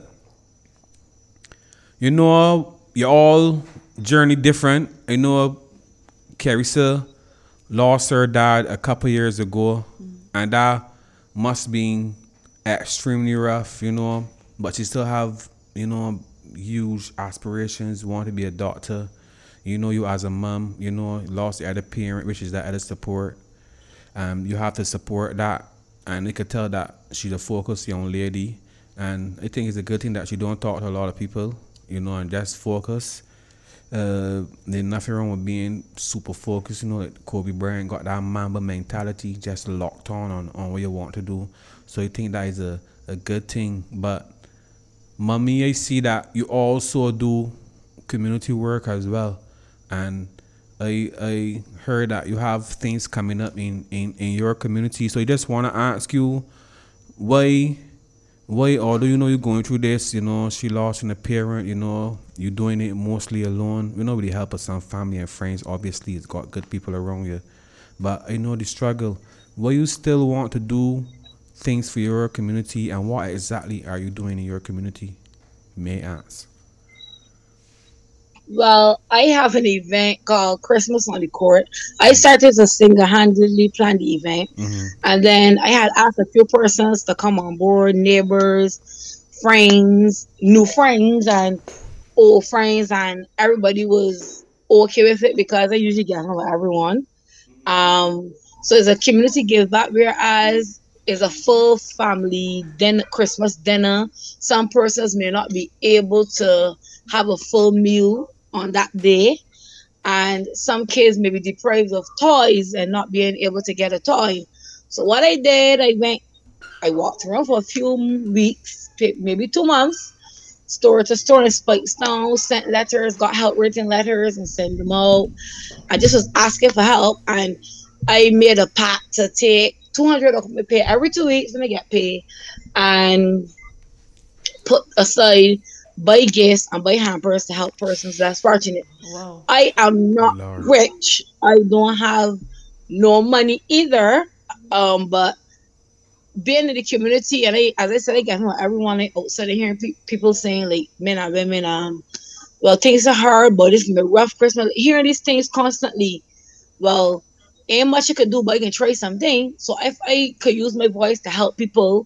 you know, you all journey different. I know Carissa lost her dad a couple years ago, mm-hmm. and that must be extremely rough, you know. But she still have, you know, huge aspirations, want to be a doctor. You know, you as a mom, you know, lost the other parent, which is that other support. Um, you have to support that, and you could tell that she's a focused young lady. And I think it's a good thing that she don't talk to a lot of people, you know, and just focus. Uh, there's nothing wrong with being super focused, you know, like Kobe Bryant got that Mamba mentality, just locked on, on on what you want to do. So I think that is a, a good thing. But mommy, I see that you also do community work as well. And I I heard that you have things coming up in, in, in your community. So I just want to ask you, why, why, although you know you're going through this, you know, she lost a parent, you know, you're doing it mostly alone. You know, with the help of some family and friends, obviously, it's got good people around you. But I know the struggle. Why you still want to do things for your community, and what exactly are you doing in your community? May I ask? Well, I have an event called Christmas on the Court. I started to single-handedly plan the event. Mm-hmm. And then I had asked a few persons to come on board, neighbors, friends, new friends, and old friends. And everybody was okay with it because I usually get along with everyone. Um, so it's a community give back, whereas it's a full family dinner, Christmas dinner. Some persons may not be able to have a full meal on that day, and some kids may be deprived of toys and not being able to get a toy. So what I did, I went, I walked around for a few weeks, maybe two months, store to store in Spikestone, sent letters, got help written letters and sent them out. I just was asking for help, and I made a pact to take two hundred of my pay every two weeks when I get paid, and put aside buy gifts and buy hampers to help persons less fortunate. Wow. I am not Lord. rich. I don't have no money either. Um, but being in the community, and I, as I said, I get from everyone outside of hearing pe- people saying like men and women, um, well, things are hard, but it's gonna be a rough Christmas. Hearing these things constantly, well, ain't much you could do, but I can try something. So if I could use my voice to help people,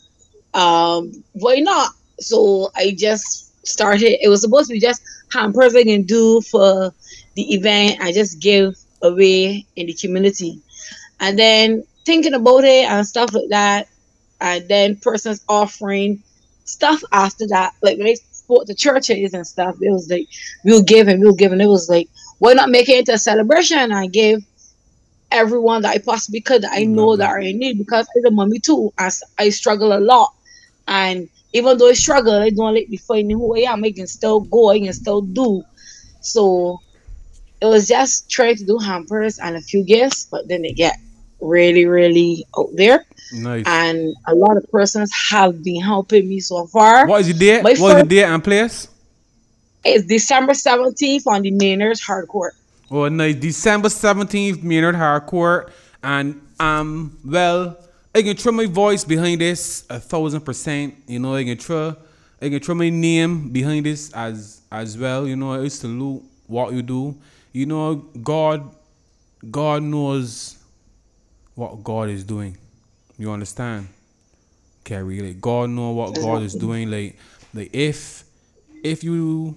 um, why not? So I just started. It was supposed to be just hampers I can do for the event. I just give away in the community, and then thinking about it and stuff like that, and then persons offering stuff after that. Like when I spoke to churches and stuff, it was like we'll give and we'll give, and it was like, why not make it into a celebration and give everyone that I possibly could that I know that are in need, because I'm a mommy too. I, I struggle a lot, and even though I struggle, I don't let me find who I am. I can still go, I can still do. So it was just trying to do hampers and a few gifts, but then it get really, really out there. Nice. And a lot of persons have been helping me so far. What is the date? My what is the date and place? It's December seventeenth on the Maynard Hardcourt. Oh, nice. December seventeenth, Maynard Hardcourt. And, um, well, I can throw my voice behind this a thousand percent. You know, I can throw, I can throw my name behind this as as well. You know, I salute what you do. You know, God, God knows what God is doing. You understand, Carrie? Like God knows what God is doing. Like, like if, if you,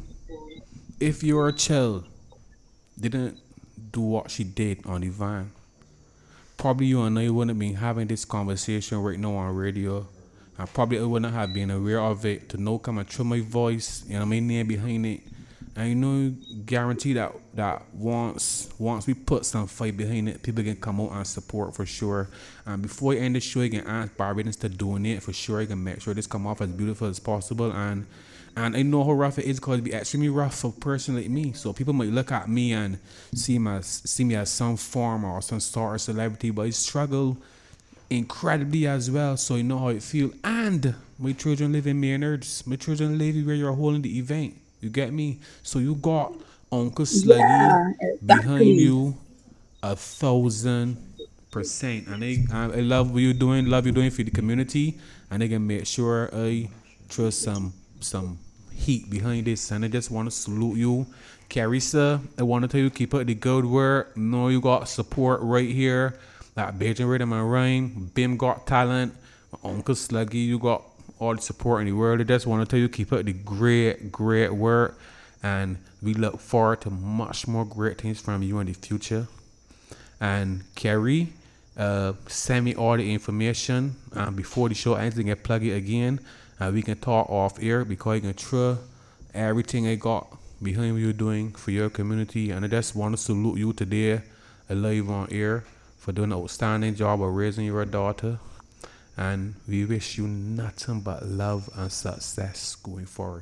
if your child didn't do what she did on the van, probably you and I wouldn't be having this conversation right now on radio. And probably I wouldn't have been aware of it to know come and through my voice, you know, my name behind it. And you know, guarantee that that once once we put some fight behind it, people can come out and support for sure. And before I end the show, I can ask Barbadians to donate for sure. I can make sure this come off as beautiful as possible. And And I know how rough it is because it be extremely rough for a person like me. So people might look at me and see me as, see me as some form or some sort of celebrity, but I struggle incredibly as well. So you know how it feel. And my children live in Maynards. My children live where you're holding the event. You get me? So you got Uncle Sluggy Yeah, behind exactly. you a thousand percent. And I, I I love what you're doing, love you doing for the community. And they can make sure I throw some some heat behind this. And I just want to salute you. Carissa, I want to tell you, keep up the good work. Know you got support right here. Like Beijing Rhythm and Rhyme, Bim got talent. Uncle Sluggy, you got all the support in the world. I just want to tell you, keep up the great, great work. And we look forward to much more great things from you in the future. And Carrie, uh, send me all the information um, before the show ends. You can plug it again. And we can talk off air because you can throw everything I got behind what you're doing for your community. And I just want to salute you today, live on air, for doing an outstanding job of raising your daughter. And we wish you nothing but love and success going forward.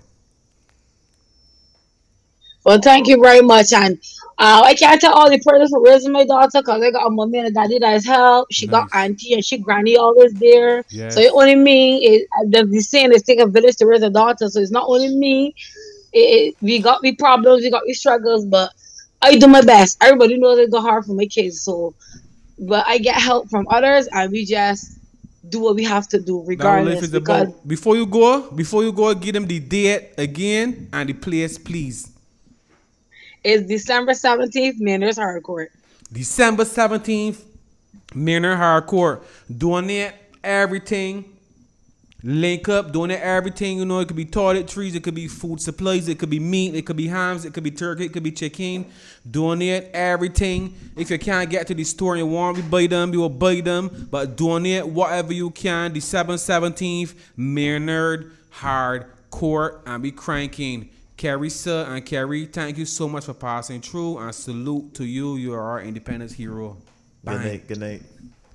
Well, thank you very much. And uh, I can't tell all the prayers for raising my daughter because I got a mommy and a daddy that is help. She got Nice. auntie and she granny always there. Yes. So it only me. It, the, the saying is take a village to raise a daughter. So it's not only me. It, it, we got we problems, we got we struggles, but I do my best. Everybody knows I go hard for my kids. So, but I get help from others and we just do what we have to do That what life regardless. is Because about. Before you go, before you go, give them the date again and the place, please. it's December seventeenth, Manners Hardcore. December seventeenth, Mariner Hardcore. Donate everything. Link up, donate everything. You know, it could be toiletries, it could be food supplies, it could be meat, it could be hams, it could be turkey, it could be chicken. Donate everything. If you can't get to the store and you want to buy them, you will buy them. But donate whatever you can. December seventeenth, Mariner Hardcore. And be cranking. Carissa and Carrie, thank you so much for passing through. And salute to you. You are our independence hero. Good Bye. night. Good night.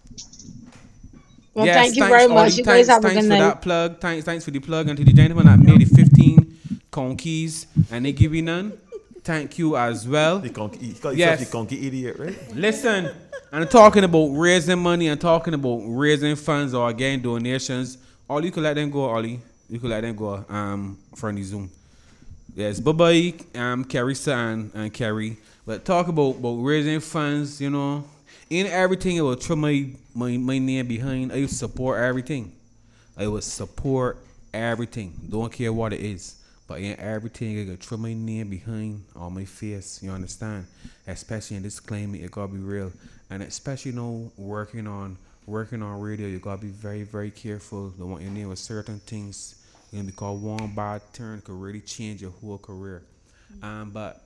Well, Yes, thank you thanks, very Ollie. much. You Thanks, guys have a thanks good for night. that plug. Thanks, thanks for the plug. And to the gentleman that made the fifteen conkeys and they give you none, thank you as well. The conky, you call Yes. yourself the conky idiot, right? Listen, I'm talking about raising money and talking about raising funds or again donations. All you could let them go, Ollie. You could let them go um, from the Zoom. Yes, bye-bye, um, Carissa and, and Carrie. But talk about, about raising funds, you know. In everything, I will throw my, my, my name behind. I will support everything. I will support everything. Don't care what it is. But in everything, I will throw my name behind on my face. You understand? Especially in this climate, it gotta be real. And especially, you know, working on working on radio, you gotta be very, very careful. Don't want your name with certain things. You're gonna be called one bad turn could really change your whole career. Um, but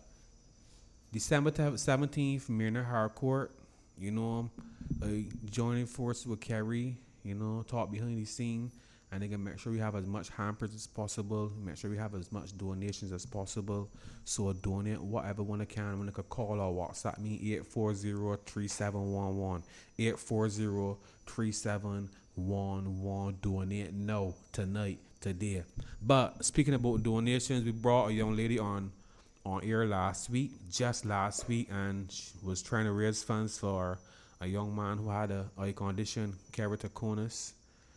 December seventeenth, Mariner Hardcore. You know, uh, joining forces with Carrie, you know, talk behind the scene, and they can make sure we have as much hampers as possible, make sure we have as much donations as possible. So donate whatever one can. When they could call or WhatsApp me, eight four zero, three seven one one, eight four zero, three seven one one. Donate now, tonight, today. But speaking about donations, we brought a young lady on on air last week, just last week, and she was trying to raise funds for a young man who had a eye condition, keratoconus,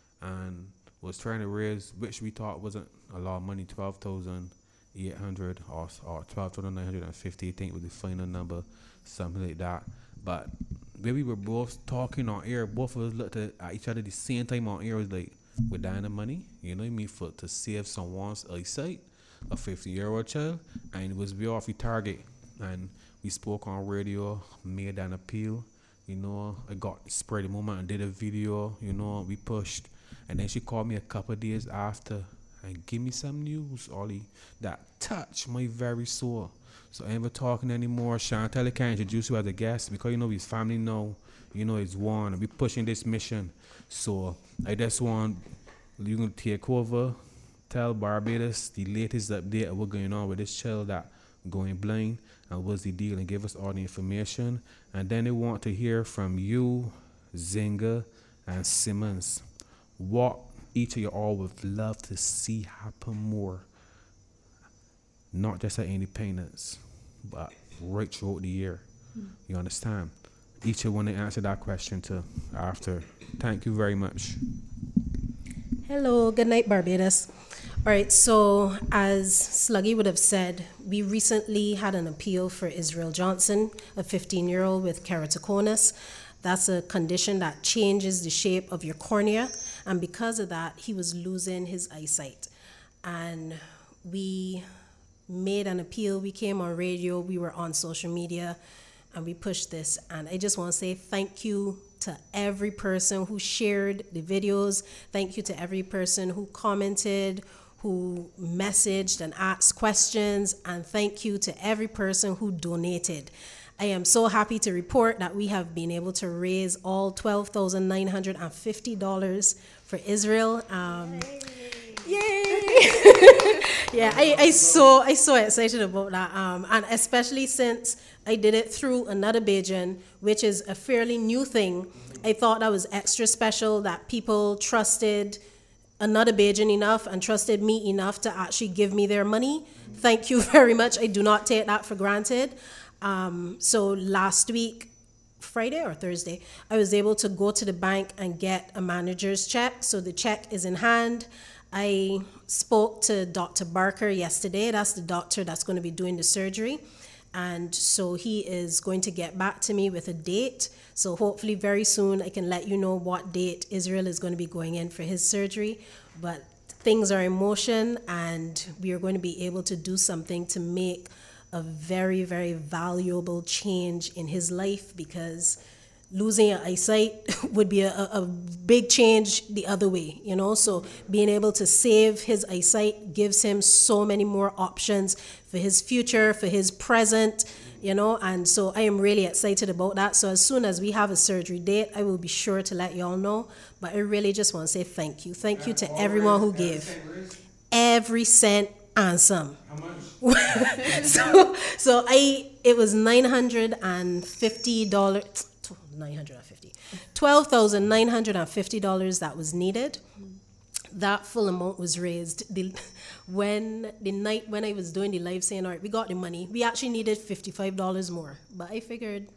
and was trying to raise, which we thought wasn't a lot of money, twelve thousand eight hundred or, or twelve thousand nine hundred fifty, I think was the final number, something like that. But when we were both talking on air, both of us looked at, at each other the same time on air, was like, we're dying the money, you know what I mean, for to save someone's eyesight, a fifty-year-old child, and it was way off the target. And we spoke on radio, made an appeal, you know, I got spread the moment and did a video, you know, we pushed. And then she called me a couple of days after and give me some news, Ollie, that touched my very soul. So I ain't even talking anymore. Chantel, I can't introduce you as a guest because, you know, his family know, you know, it's one, and we pushing this mission. So I just want you to take over, tell Barbados the latest update of what's going on with this child that going blind and what's the deal, and give us all the information. And then they want to hear from you, Zinga, and Simmons. What each of you all would love to see happen more. Not just at Independence, but right throughout the year. You understand? Each of you want to answer that question too after. Thank you very much. Hello, good night, Barbados. All right, so as Sluggy would have said, we recently had an appeal for Israel Johnson, a fifteen-year-old with keratoconus. That's a condition that changes the shape of your cornea, and because of that, he was losing his eyesight. And we made an appeal, we came on radio, we were on social media, and we pushed this. And I just want to say thank you to every person who shared the videos. Thank you to every person who commented, who messaged and asked questions, and thank you to every person who donated. I am so happy to report that we have been able to raise all twelve thousand nine hundred fifty dollars for Israel. Um, yay! yeah, I, I so I so excited about that, um, and especially since I did it through another Bajan, which is a fairly new thing. I thought that was extra special that people trusted another Bajan enough and trusted me enough to actually give me their money. Thank you very much. I do not take that for granted. Um, so last week, Friday or Thursday, I was able to go to the bank and get a manager's check. So the check is in hand. I spoke to Doctor Barker yesterday. That's the doctor that's going to be doing the surgery. And so he is going to get back to me with a date. So hopefully very soon I can let you know what date Israel is going to be going in for his surgery. But things are in motion, and we are going to be able to do something to make a very, very valuable change in his life, because losing your eyesight would be a, a big change the other way, you know. So being able to save his eyesight gives him so many more options for his future, for his present, you know. And so I am really excited about that. So as soon as we have a surgery date, I will be sure to let y'all know. But I really just want to say thank you. Thank you to everyone who gave. Every cent and some. How much? so so I it was nine hundred fifty dollars. nine hundred fifty dollars twelve thousand nine hundred fifty dollars that was needed. That full amount was raised the, when the night when I was doing the live saying, all right, we got the money. We actually needed fifty-five dollars more. But I figured,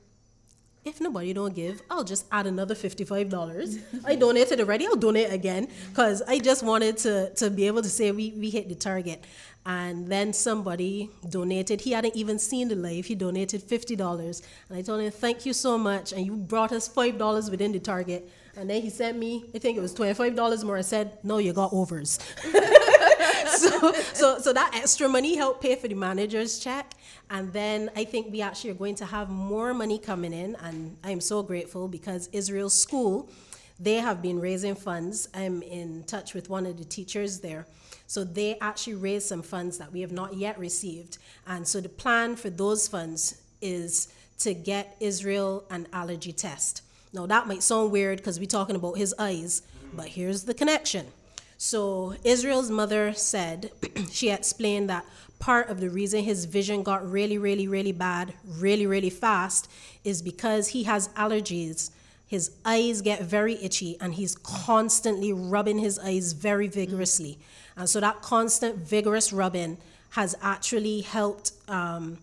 if nobody don't give, I'll just add another fifty-five dollars. I donated already, I'll donate again, because I just wanted to, to be able to say we, we hit the target. And then somebody donated. He hadn't even seen the live. He donated fifty dollars. And I told him, thank you so much. And you brought us five dollars within the target. And then he sent me, I think it was twenty-five dollars more. I said, no, you got overs. so, so, so that extra money helped pay for the manager's check. And then I think we actually are going to have more money coming in. And I'm so grateful because Israel School, they have been raising funds. I'm in touch with one of the teachers there. So they actually raised some funds that we have not yet received. And so the plan for those funds is to get Israel an allergy test. Now that might sound weird because we're talking about his eyes, but here's the connection. So Israel's mother said, she explained that part of the reason his vision got really, really, really bad, really, really fast is because he has allergies. His eyes get very itchy and he's constantly rubbing his eyes very vigorously. Mm. And so that constant vigorous rubbing has actually helped um,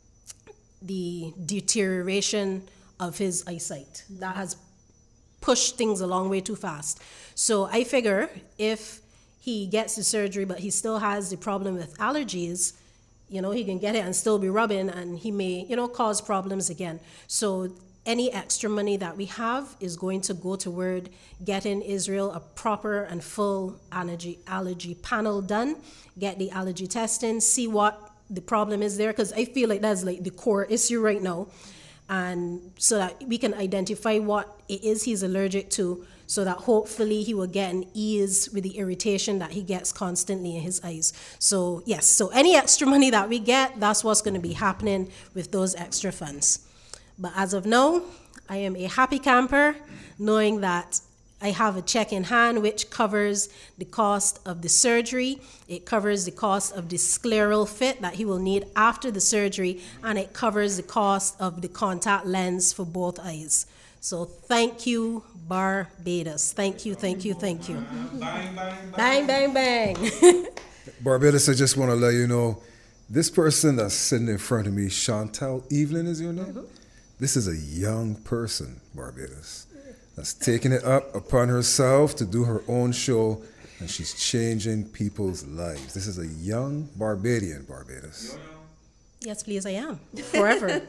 the deterioration of his eyesight. That has pushed things a long way too fast. So I figure if he gets the surgery, but he still has the problem with allergies, you know, he can get it and still be rubbing, and he may, you know, cause problems again. So any extra money that we have is going to go toward getting Israel a proper and full allergy allergy panel done, get the allergy testing, see what the problem is there, because I feel like that's like the core issue right now. And so that we can identify what it is he's allergic to, so that hopefully he will get an ease with the irritation that he gets constantly in his eyes. So yes, so any extra money that we get, that's what's going to be happening with those extra funds. But as of now, I am a happy camper, knowing that I have a check in hand which covers the cost of the surgery. It covers the cost of the scleral fit that he will need after the surgery, and it covers the cost of the contact lens for both eyes. So thank you, Barbados. Thank you, thank you, thank you. Bang, bang, bang. Bang, bang, bang. Barbados, I just want to let you know, this person that's sitting in front of me, Chantal Evelyn is your name? Mm-hmm. This is a young person, Barbados, that's taking it up upon herself to do her own show and she's changing people's lives. This is a young Barbadian, Barbados. Yes, please, I am. Forever.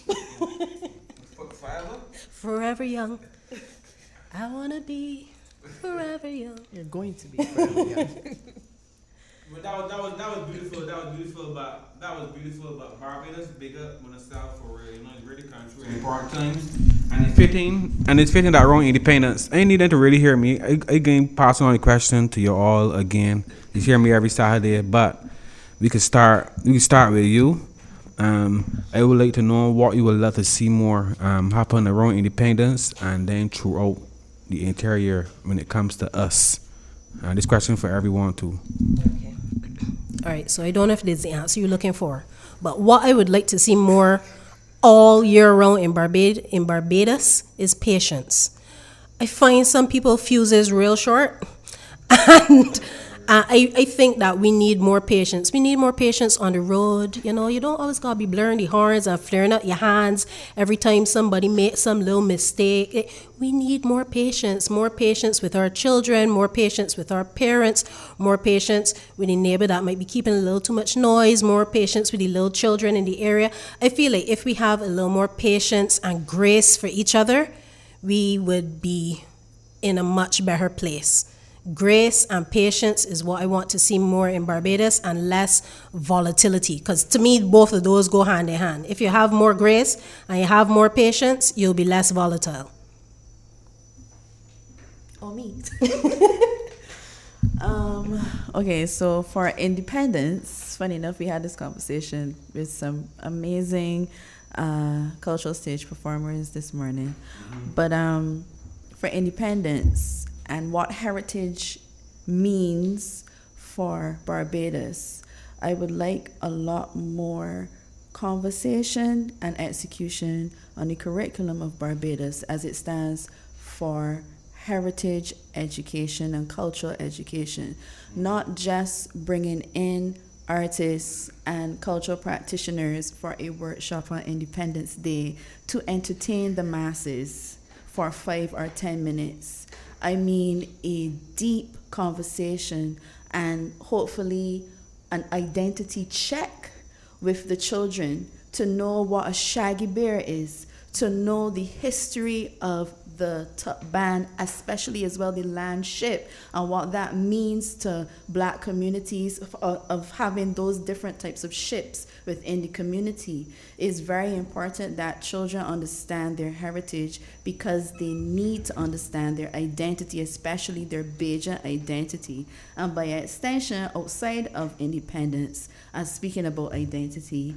Forever young. I want to be forever young. You're going to be forever young. But that was that was that was beautiful. That was beautiful about that was beautiful about Barbados. Big up on the South for real. You know, it's really country in part times, and it's fitting. And it's fitting that wrong independence. I ain't need them to really hear me. I again passing on the question to you all again. You hear me every Saturday, but we could start. We can start with you. Um, I would like to know what you would love to see more um, happen around independence, and then throughout the interior when it comes to us. Uh, this question for everyone too. Okay. All right, so I don't know if this is the answer you're looking for, but what I would like to see more all year round in Barbad- in Barbados is patience. I find some people fuses real short, and uh, I, I think that we need more patience. We need more patience on the road. You know, you don't always gotta be blurring the horns and flaring out your hands every time somebody makes some little mistake. We need more patience, more patience with our children, more patience with our parents, more patience with the neighbor that might be keeping a little too much noise, more patience with the little children in the area. I feel like if we have a little more patience and grace for each other, we would be in a much better place. Grace and patience is what I want to see more in Barbados, and less volatility, because to me both of those go hand in hand. If you have more grace and you have more patience, you'll be less volatile. Oh, me. um, okay, so for independence, funny enough, we had this conversation with some amazing uh, cultural stage performers this morning. Mm-hmm. But um, for independence and what heritage means for Barbados, I would like a lot more conversation and execution on the curriculum of Barbados as it stands for heritage education and cultural education, not just bringing in artists and cultural practitioners for a workshop on Independence Day to entertain the masses for five or ten minutes. I mean a deep conversation and hopefully an identity check with the children to know what a shaggy bear is, to know the history of the Tupban, especially as well the land ship, and what that means to black communities of, of having those different types of ships within the community. It's very important that children understand their heritage, because they need to understand their identity, especially their Bajan identity. And by extension, outside of independence, and speaking about identity,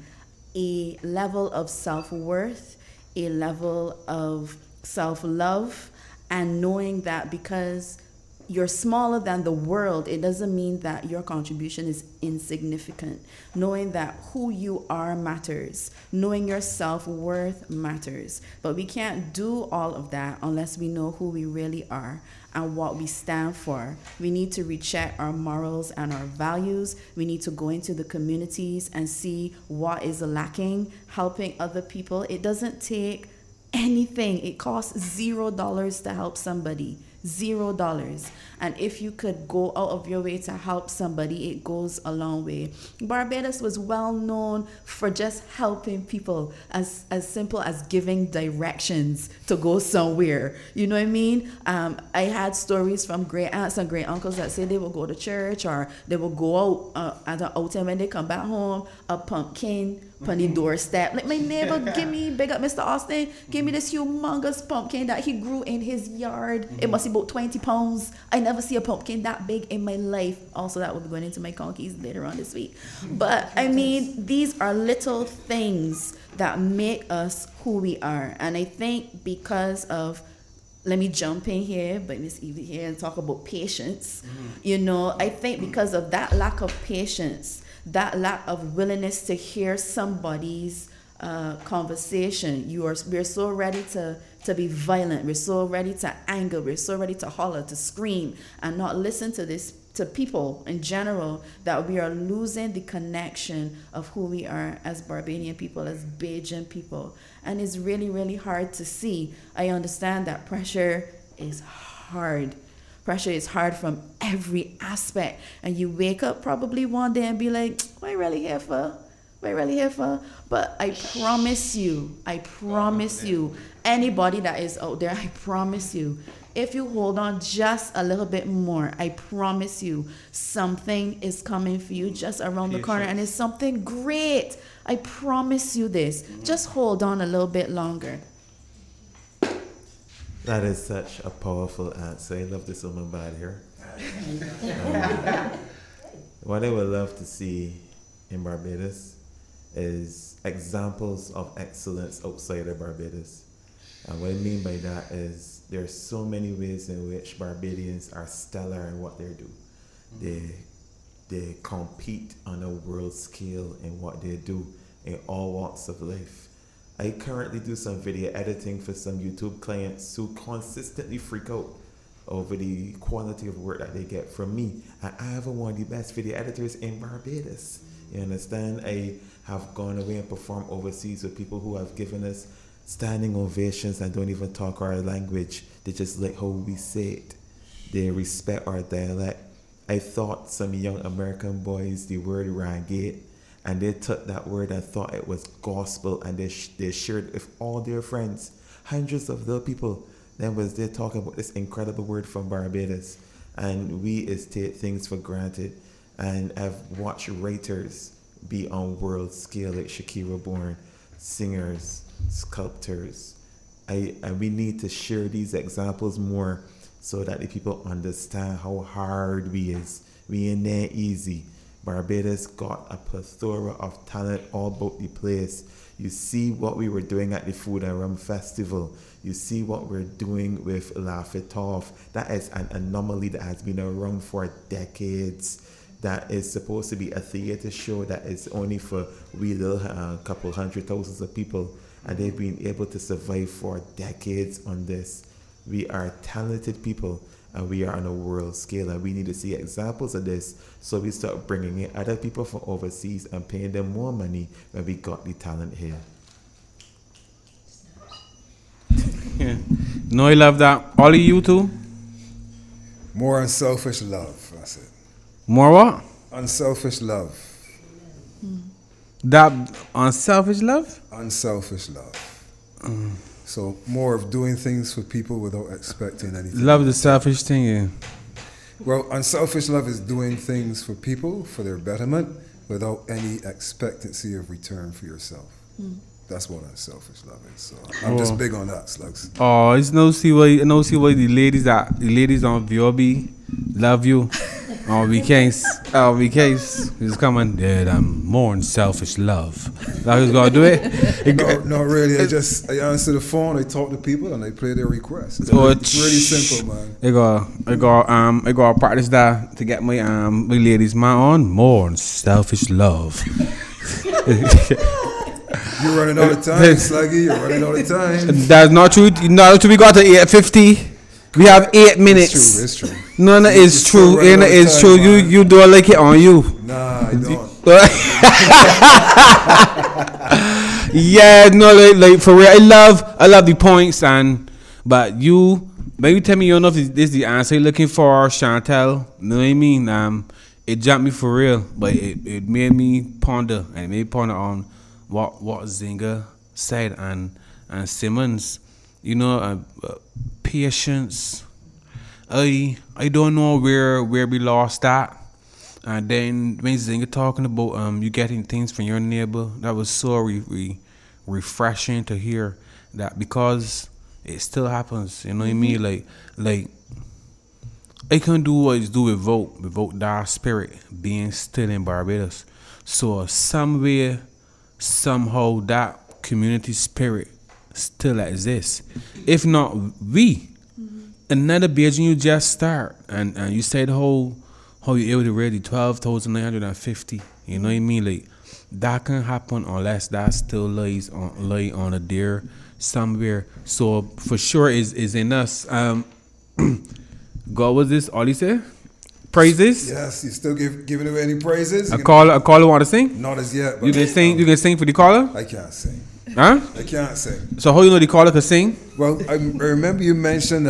a level of self-worth, a level of self-love, and knowing that because you're smaller than the world, it doesn't mean that your contribution is insignificant. Knowing that who you are matters. Knowing your self-worth matters. But we can't do all of that unless we know who we really are and what we stand for. We need to recheck our morals and our values. We need to go into the communities and see what is lacking, helping other people. It doesn't take anything. It costs zero dollars to help somebody. Zero dollars. And if you could go out of your way to help somebody, it goes a long way. Barbados was well known for just helping people, as as simple as giving directions to go somewhere. You know what I mean? Um, I had stories from great aunts and great uncles that say they will go to church, or they will go out uh, at an out, and when they come back home, a pumpkin on the doorstep. Like my neighbor, give me, big up Mister Austin, give me this humongous pumpkin that he grew in his yard. Mm-hmm. It must be about twenty pounds. I never see a pumpkin that big in my life. Also, that will be going into my conkeys later on this week. But I mean, these are little things that make us who we are. And I think because of, let me jump in here, but Miss Evie here, and talk about patience. Mm-hmm. You know, I think because of that lack of patience, that lack of willingness to hear somebody's uh, conversation, you are we're so ready to to be violent, we're so ready to anger, we're so ready to holler, to scream, and not listen to this to people in general, that we are losing the connection of who we are as Barbadian people, as Bajan people. And it's really, really hard to see. I understand that pressure is hard. Pressure is hard from every aspect. And you wake up probably one day and be like, what are you really here for? What are you really here for? But I promise you, I promise you, anybody that is out there, I promise you, if you hold on just a little bit more, I promise you, something is coming for you just around the corner, and it's something great. I promise you this. Just hold on a little bit longer. That is such a powerful answer. I love this woman bad here. um, what I would love to see in Barbados is examples of excellence outside of Barbados. And what I mean by that is there are so many ways in which Barbadians are stellar in what they do. They, they compete on a world scale in what they do in all walks of life. I currently do some video editing for some YouTube clients who consistently freak out over the quality of work that they get from me. And I have one of the best video editors in Barbados. You understand? I have gone away and performed overseas with people who have given us standing ovations and don't even talk our language. They just like how we say it. They respect our dialect. I thought some young American boys the word ragged, and they took that word and thought it was gospel, and they sh- they shared it with all their friends. Hundreds of little people then was there talking about this incredible word from Barbados. And we is take things for granted. And I've watched writers be on world scale like Shakira Bourne, singers, sculptors. I and we need to share these examples more so that the people understand how hard we is. We ain't that easy. Barbados got a plethora of talent all about the place. You see what we were doing at the Food and Rum Festival. You see what we're doing with Laugh It Off. That is an anomaly that has been around for decades. That is supposed to be a theater show that is only for we little uh, couple hundred thousands of people. And they've been able to survive for decades on this. We are talented people. And we are on a world scale, and we need to see examples of this so we start bringing in other people from overseas and paying them more money when we got the talent here. Yeah. No, I love that. All of you too? More unselfish love, that's it. More what? Unselfish love. That unselfish love? Unselfish love. Mm. So more of doing things for people without expecting anything. Love the selfish thing, yeah. Well, unselfish love is doing things for people, for their betterment, without any expectancy of return for yourself. Mm. That's what unselfish love is. So I'm oh. just big on that, Slugs. Oh, it's no see why no see why the ladies that the ladies on V O B love you. Oh, we can't. Oh, we can't. He's coming. Yeah, I'm more in selfish love. That who's gonna do it? it no, not really. I just I answer the phone. I talk to people and I play their requests. It's, really, it's really simple, man. I go, I go, um, I go practice that to get my um my ladies man on more in selfish love. You're running out of time, Sluggy. You're running out of time. That's not true. Not true. We got to eight fifty. We have eight minutes. It's true. It's true. No, no, it's, it's true. It is time, true. Man. You you do it like it on you. Nah, I don't. Yeah, no, like, like for real. I love, I love the points, and but you maybe tell me you don't know if this, this is the answer you're looking for, Chantel. You know what I mean? Um, it jumped me for real, but it, it made me ponder, and it made me ponder on what what Zinga said and and Simmons. You know, uh, uh, patience. I I don't know where where we lost that. And then when Zinga talking about um you getting things from your neighbor, that was so re, re, refreshing to hear that, because it still happens. You know what I mean? Like like I can do what it's do with vote, without that spirit being still in Barbados. So somewhere, somehow, that community spirit still exists. If not we, mm-hmm. another Beijing you just start, and, and you said how how you able to ready twelve thousand nine hundred and fifty. You know what I mean? Like that can happen unless that still lays on lay on a deer somewhere. So for sure is is in us. Um, God, was this all he said? Praises? Yes, you still give, giving away any praises? A caller, a caller want to sing? Not as yet. But you can sing. You can sing for the caller. I can't sing. Huh? I can't sing. So how you know the caller can sing? Well, I, I remember you mentioned that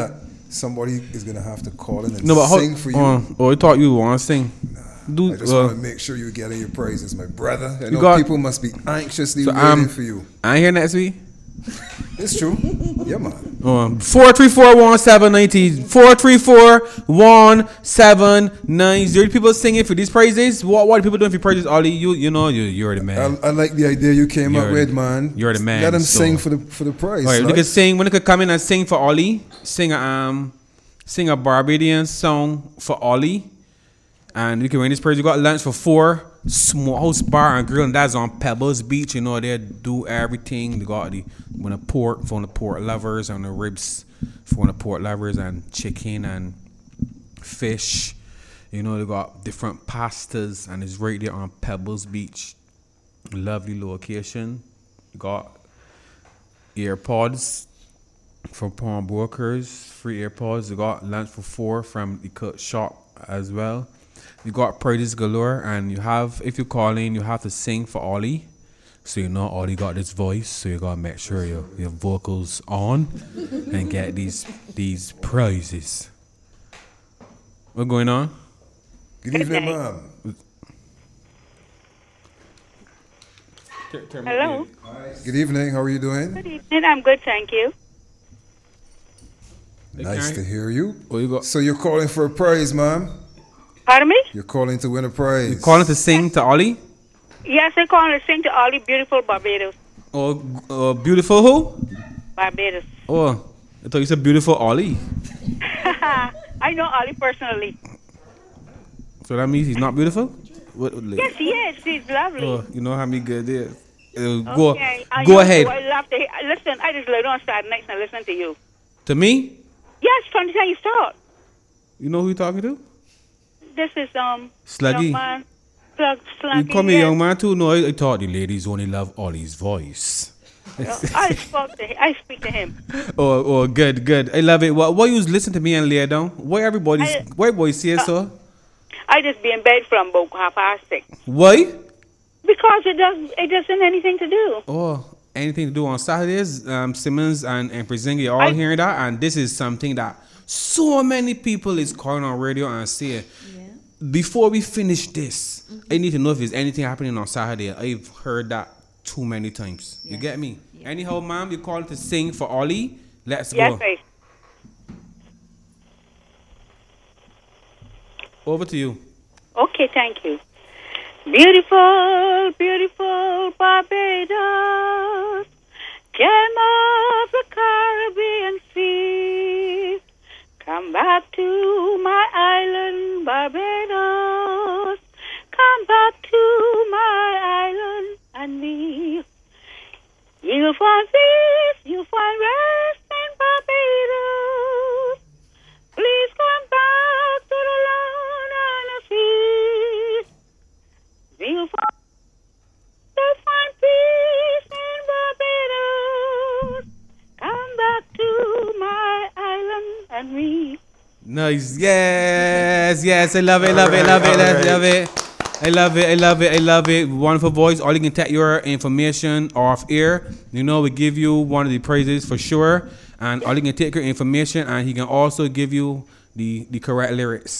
somebody is gonna have to call in and No, but sing how, for you. Uh, oh, I thought you want to sing. Do, I just uh, want to make sure you're getting your praises, my brother. I You know got- people must be anxiously so waiting I'm, for you. I ain't here next week. It's true. Yeah, man. Um, four three four one seven ninety four three four one seven nine zero. People singing for these praises. What what are people doing for praises? Ollie, you you know you you're the man. I, I like the idea you came You're up the- with, man. You're the man. Let them so- sing for the for the praise. All right, like. they could sing when they could come in and sing for Ollie. Sing a um, sing a Barbadian song for Ollie, and we can win this praise. You got lunch for four. Smokehouse Bar and Grill, and that's on Pebbles Beach. You know they do everything. They got the when the pork for the pork lovers and the ribs for the pork lovers and chicken and fish. You know they got different pastas and it's right there on Pebbles Beach. Lovely location. You got AirPods for pawnbrokers, free AirPods. You got lunch for four from the cook shop as well. You got praises galore, and you have, if you call in, you have to sing for Ollie. So you know Ollie got this voice, so you gotta make sure your your vocals on and get these these prizes. What's going on? Good evening, ma'am. Hello. Good evening. How are you doing? Good evening. I'm good, thank you. Nice to hear you. What you got? So you're calling for a prize, ma'am? Pardon me? You're calling to win a prize. You calling to sing to Ollie? Yes, I'm calling to sing to all the beautiful Barbados. Or uh, beautiful who? Barbados. Oh, I thought you said beautiful Ollie. I know Ollie personally. So that means he's not beautiful? What? Like, Yes, he is. He's lovely. oh, you know how many good there. Uh, go Okay, I go know ahead. you. I love to hear. Listen, I just lay down Saturday nights and listen to you. To me? Yes, from the time you start. You know who you talking to? This is um. Sluggy. Young man. Plug You Sluggy. call me a yes. young man too? No, I, I thought the ladies only love Ollie's voice. I spoke to him. I speak to him. Oh, oh, good, good. I love it. Why, why you listen to me and lay down? Why everybody's, I- why boys say so? I just be in bed from about half past six Why? because it does. It doesn't anything to do. Oh, anything to do on Saturdays? Um, Simmons and, and Prezinga are all hearing that, and this is something that so many people is calling on radio and saying, before we finish this, I need to know if there's anything happening on Saturday. I've heard that too many times. You get me? Anyhow, ma'am, you calling to sing for Ollie? Let's Yes, go. please. Over to you. Okay, thank you. Beautiful, beautiful Barbados, gem of the Caribbean sea. Come back to my island, Barbados. Come back to my island and me. You'll find peace, you'll find rest in Barbados. Please come back to the land and the sea. You'll find, you'll find peace in Barbados. Come back to my island and me. Nice. Yes, yes. I love it, love it, love it, love it, love it. I love it, I love it, I love it. Wonderful voice. All you can take your information off air. You know, we give you one of the praises for sure. And all you can take your information and he can also give you the, the correct lyrics.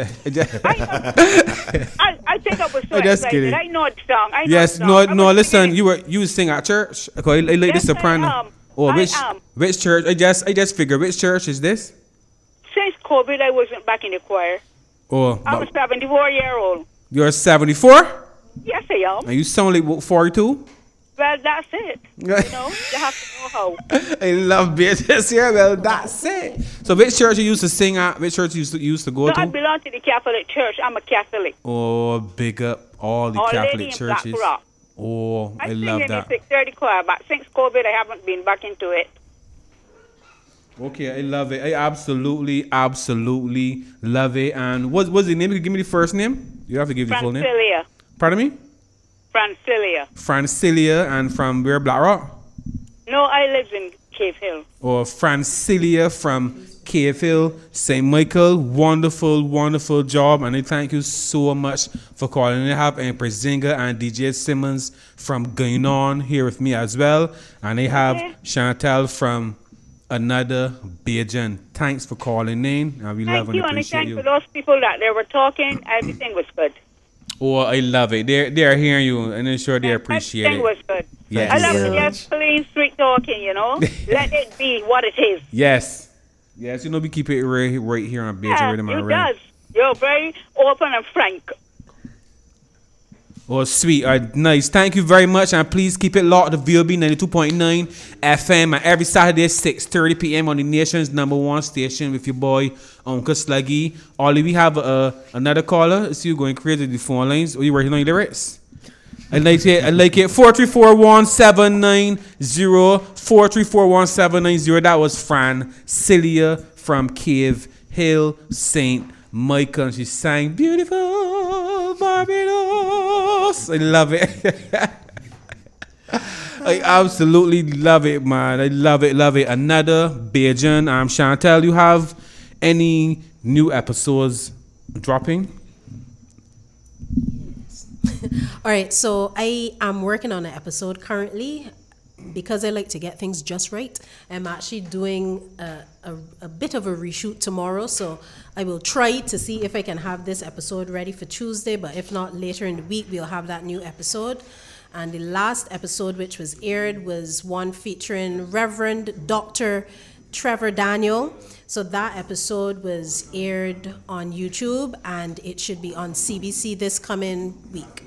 I, I think I was so Oh, that's excited. kidding. I know the song. I know Yes, the song. no, I no. was Listen, singing it. you were you was sing at church. Okay, I, I like the Yes, I soprano. am. Oh, I which am. which church? I just I just figure which church is this? Since COVID, I wasn't back in the choir. Oh, I'm a seventy-four year old. you're seventy-four, Yes, I am. and you sound like what, forty-two. Well, that's it. You know, you have to know how. I love bitches here. Well, that's it. So, which church you used to sing at? Which church you used to, you used to go No, I to? belong to the Catholic Church. I'm a Catholic. Oh, big up all the Our Lady Catholic in Black churches. Rock. Oh, I, I sing love in the that. six thirty choir, but since COVID, I haven't been back into it. Okay, I love it. I absolutely, absolutely love it. And what what's the name? You can give me the first name. You have to give the full name. Francilia. Pardon me? Francilia. Francilia, and from where? Black Rock? No, I live in Cave Hill. Or Francilia from Cave Hill, Saint Michael. Wonderful, wonderful job. And I thank you so much for calling. I have Empress Zinga and D J Simmons from Going On here with me as well. And I have Chantal from another Bajan. Thanks for calling in. And we Thank love and you, and appreciate thank you. for those people that they were talking. Everything was good. Oh, I love it. They're they're hearing you, and I'm sure they appreciate Everything it. was good. Yes. I love Yes. the just plain street talking, you know. Let it be what it is. Yes, yes. You know, we keep it right, right here on Bajan Yeah, Rhythm you and Rain. does. You're very open and frank. Oh, sweet. All right, nice. Thank you very much. And please keep it locked to V O B ninety-two point nine F M. And every Saturday, six thirty p.m. on the nation's number one station with your boy, Uncle Sluggy. Ollie, we have uh, another caller. See you going crazy with the phone lines. Are you working on your lyrics? I like it. I like it. four three four one seven nine zero. four three four one seven nine zero. That was Fran Celia from Cave Hill, Saint Michael. And she sang Beautiful Barbados. I love it. I absolutely love it, man. I love it, love it. Another Bajan. Um, Chantel, you have any new episodes dropping? All right, so I am working on an episode currently because I like to get things just right. I'm actually doing a, a, a bit of a reshoot tomorrow, so I will try to see if I can have this episode ready for Tuesday, but if not, later in the week, we'll have that new episode. And the last episode, which was aired, was one featuring Reverend Doctor Trevor Daniel. So that episode was aired on YouTube, and it should be on C B C this coming week.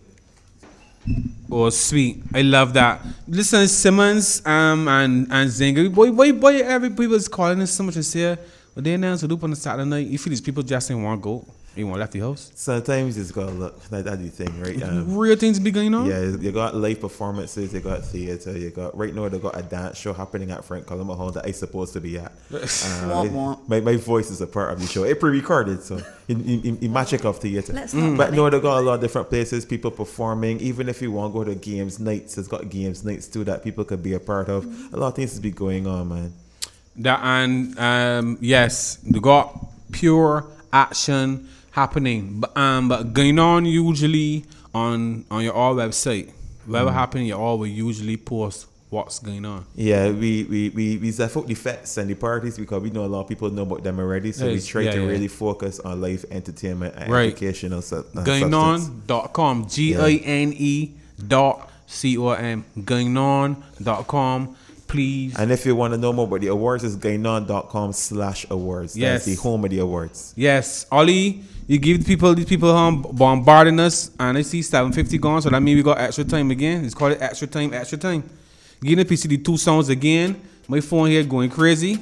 Oh, sweet. I love that. Listen, Simmons um, and, and Zinga. Boy, boy, boy, every people's calling us so much to say, but they announced to do on the Saturday night. You feel these people just ain't want to go. They want to left the house. Sometimes it's got to look. Like that's the thing, right? Um, Real things be going on? Yeah, you got live performances, you got theatre, you got, right now they got a dance show happening at Frank Cullimer Hall that I supposed to be at. Uh, Womp womp. my, my voice is a part of the show. It pre-recorded, so in, in, in magic of theatre. Let's not But no, they got a lot of different places, people performing. Even if you want to go to games nights, it's got games nights too that people could be a part of. A lot of things to be going on, man. That and um, yes, they got pure action happening, but um, but going on usually on on your all website. Whatever Mm. happening, you all will usually post what's going on. Yeah, we we we we zap out the fets and the parties because we know a lot of people know about them already. So Yes, we try yeah, to yeah. really focus on live entertainment and Right. educational su- uh, Going substance. on dot com. G I N E dot C O M. Going on dot com. Please. And if you want to know more about the awards, it's gainon.com slash awards. Yes. That's the home of the awards. Yes, Ollie, you give the people these people um bombarding us, and I see seven fifty gone, so that means we got extra time again. It's called it extra time, extra time. Getting a piece of the two sounds again. My phone here going crazy.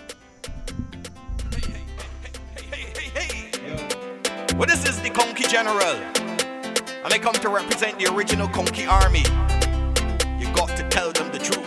Well, this is the Conky General, and I come to represent the original Conky Army. You got to tell them the truth.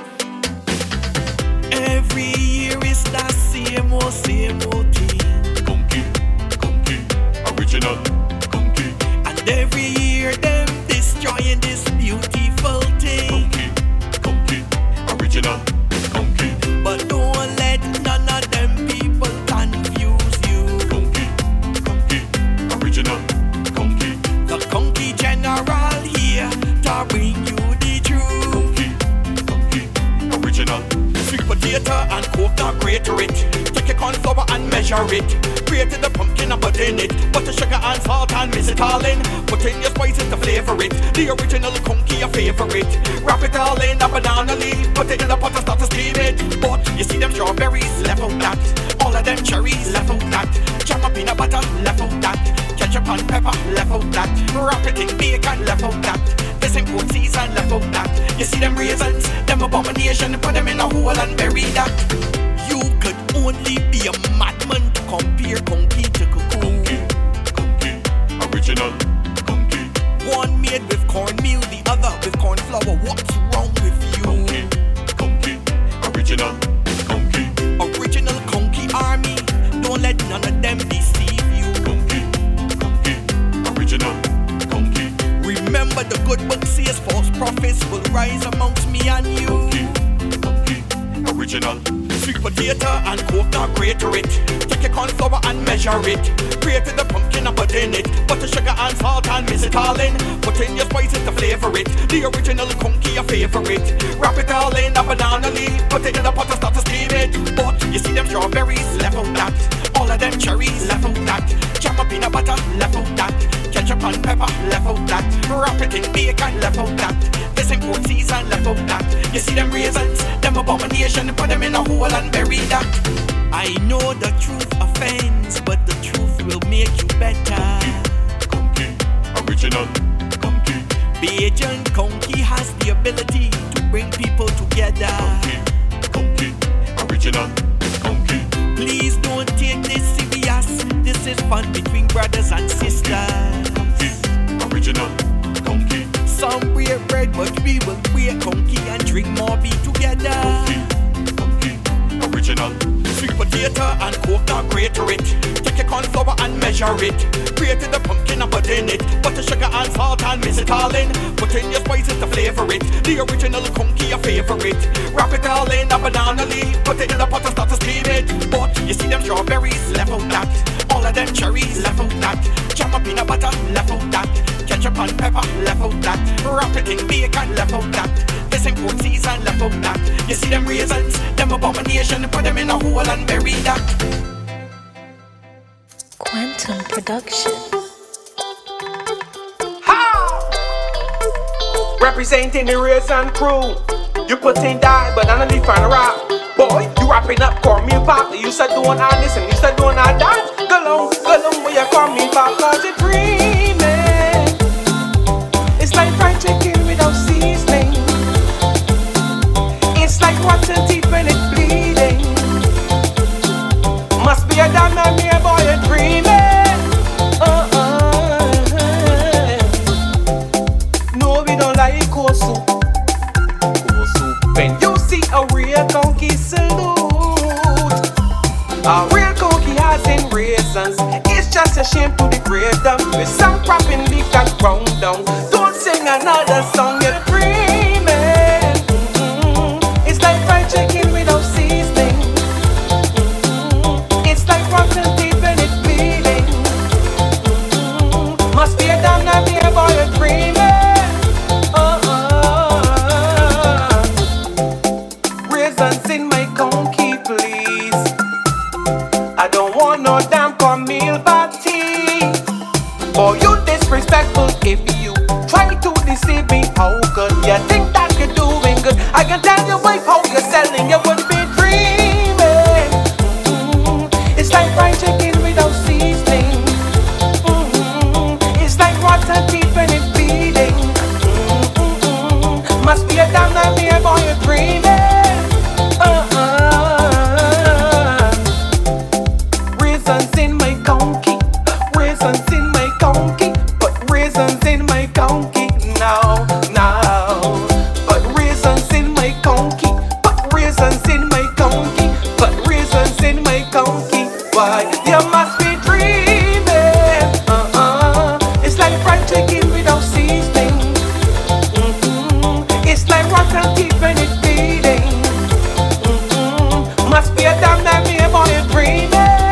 Every year is the same old, same old thing. Conky, Conky, original, Conky. And every year them destroying this beautiful thing. Conky, Conky, original, Conky. But don't let none of them people confuse you. Conky, Conky, original, Conky. The Conky General here to bring you the truth. Conky, Conky, original. Sweet potato and coke not great to it. Take your corn flour and measure it. Created the pumpkin and put in it. Butter, sugar and salt and mix it all in. Put in your spices to flavor it. The original Conky your favorite. Wrap it all in a banana leaf. Put it in the pot and start to steam it. But you see them strawberries left out that. All of them cherries left out that. Jam up peanut butter left out that. Ketchup and pepper left out that. Wrap it in bacon left out that. This ain't good season left out that. You see them raisins, them abomination. Put them in a hole and bury that. You could only be a madman to compare Conky to cuckoo. Conky, Conky, original, Conky. One made with cornmeal, the other with corn flour. What's wrong with you? Conky, Conky, original, Conky. Original Conky Army. Don't let none of them deceive you. Conky, Conky, original, Conky. Remember the good book says false prophets will rise amongst me and you. Conky, Conky, original. Sweet potato and coke not great to it. Take your corn flour and measure it. Created the pumpkin and put in it. Butter, sugar and salt and mix it all in. Put in your spices to flavor it. The original Conky your favorite. Wrap it all in a banana leaf. Put it in the pot and start to steam it. strawberries, left out that. All of them cherries, left out that. Jam up peanut butter, left out that. Ketchup and pepper, left out that. Wrap it in bacon, left out that. This import season, left out that. You see them raisins, them abomination, put them in a hole and bury that. I know the truth offends, but the truth will make you better. Conky, original, Conky. Bajan Conky has the ability to bring people together. Conky, Conky, original, Conky. Please don't take this serious. This is fun between brothers and sisters. Conky, original, Conky. Some break bread, but we will break Conky and drink more beer together. Conky, Conky, original. Sweet potato and coke now grate it. Take your corn flour and measure it. Created the pumpkin and put in it. Butter, sugar and salt and mix it all in. Put in your spices to flavor it. The original Conky your favorite. Wrap it all in a banana leaf. Put it in the pot and start to steam it. But you see them strawberries, left out that. All of them cherries, left out that. Jam up peanut butter, left out that. Ketchup and pepper, left out that. Wrap it in bacon, left out that. This import season, left out that. You see them raisins, them abomination, put them in a hole and bury that. Quantum Production. Ha! Representing the raisin crew. You put in die, but I'm leaf and rap. Boy, you wrapping up cornmeal pop. You said doing all this and you said doing all that. Go long, go long with your cornmeal pop, cause you're dreaming. It's like fried chicken without seasoning. It's like rotten teeth when it's bleeding. Must be a damn nightmare, boy, you're dreaming. Uh-uh. No, we don't like cold soup. Cold soup. When you see a real Conky, salute. A real Conky has in raisins. It's just a shame to degrade them. With some crap in leaf and ground down. Don't sing another song, you're dreaming. Mm-hmm. It's like fried chicken without seasoning. Mm-hmm. It's like rotten teeth when it's bleeding. Mm-hmm. Must be a damn nightmare, boy, you're dreaming. Uh-uh. Raisins in my Conky, please. I don't want no damn cornmeal patty. Boy, you disrespectful if you try to deceive me. How good you think that you're doing good? I can tell your wife how you're selling. You would be dreaming. Mm-hmm. It's like fried chicken without seasoning. Mm-hmm. It's like rotten teeth when it's bleeding. Mm-hmm. Must be a damn nightmare, boy, you're dreaming. Uh-uh. Raisins in my Conky. Raisins in my Conky. But raisins in my Conky. Now, now. But raisins in my Conky. But raisins in my Conky. But raisins in my Conky. Why? You must be dreaming. Uh-uh. It's like fried chicken without seasoning. Mm-hmm. It's like rotten teeth when it's bleeding. Mm-hmm. Must be a damn nightmare, boy, you're dreaming.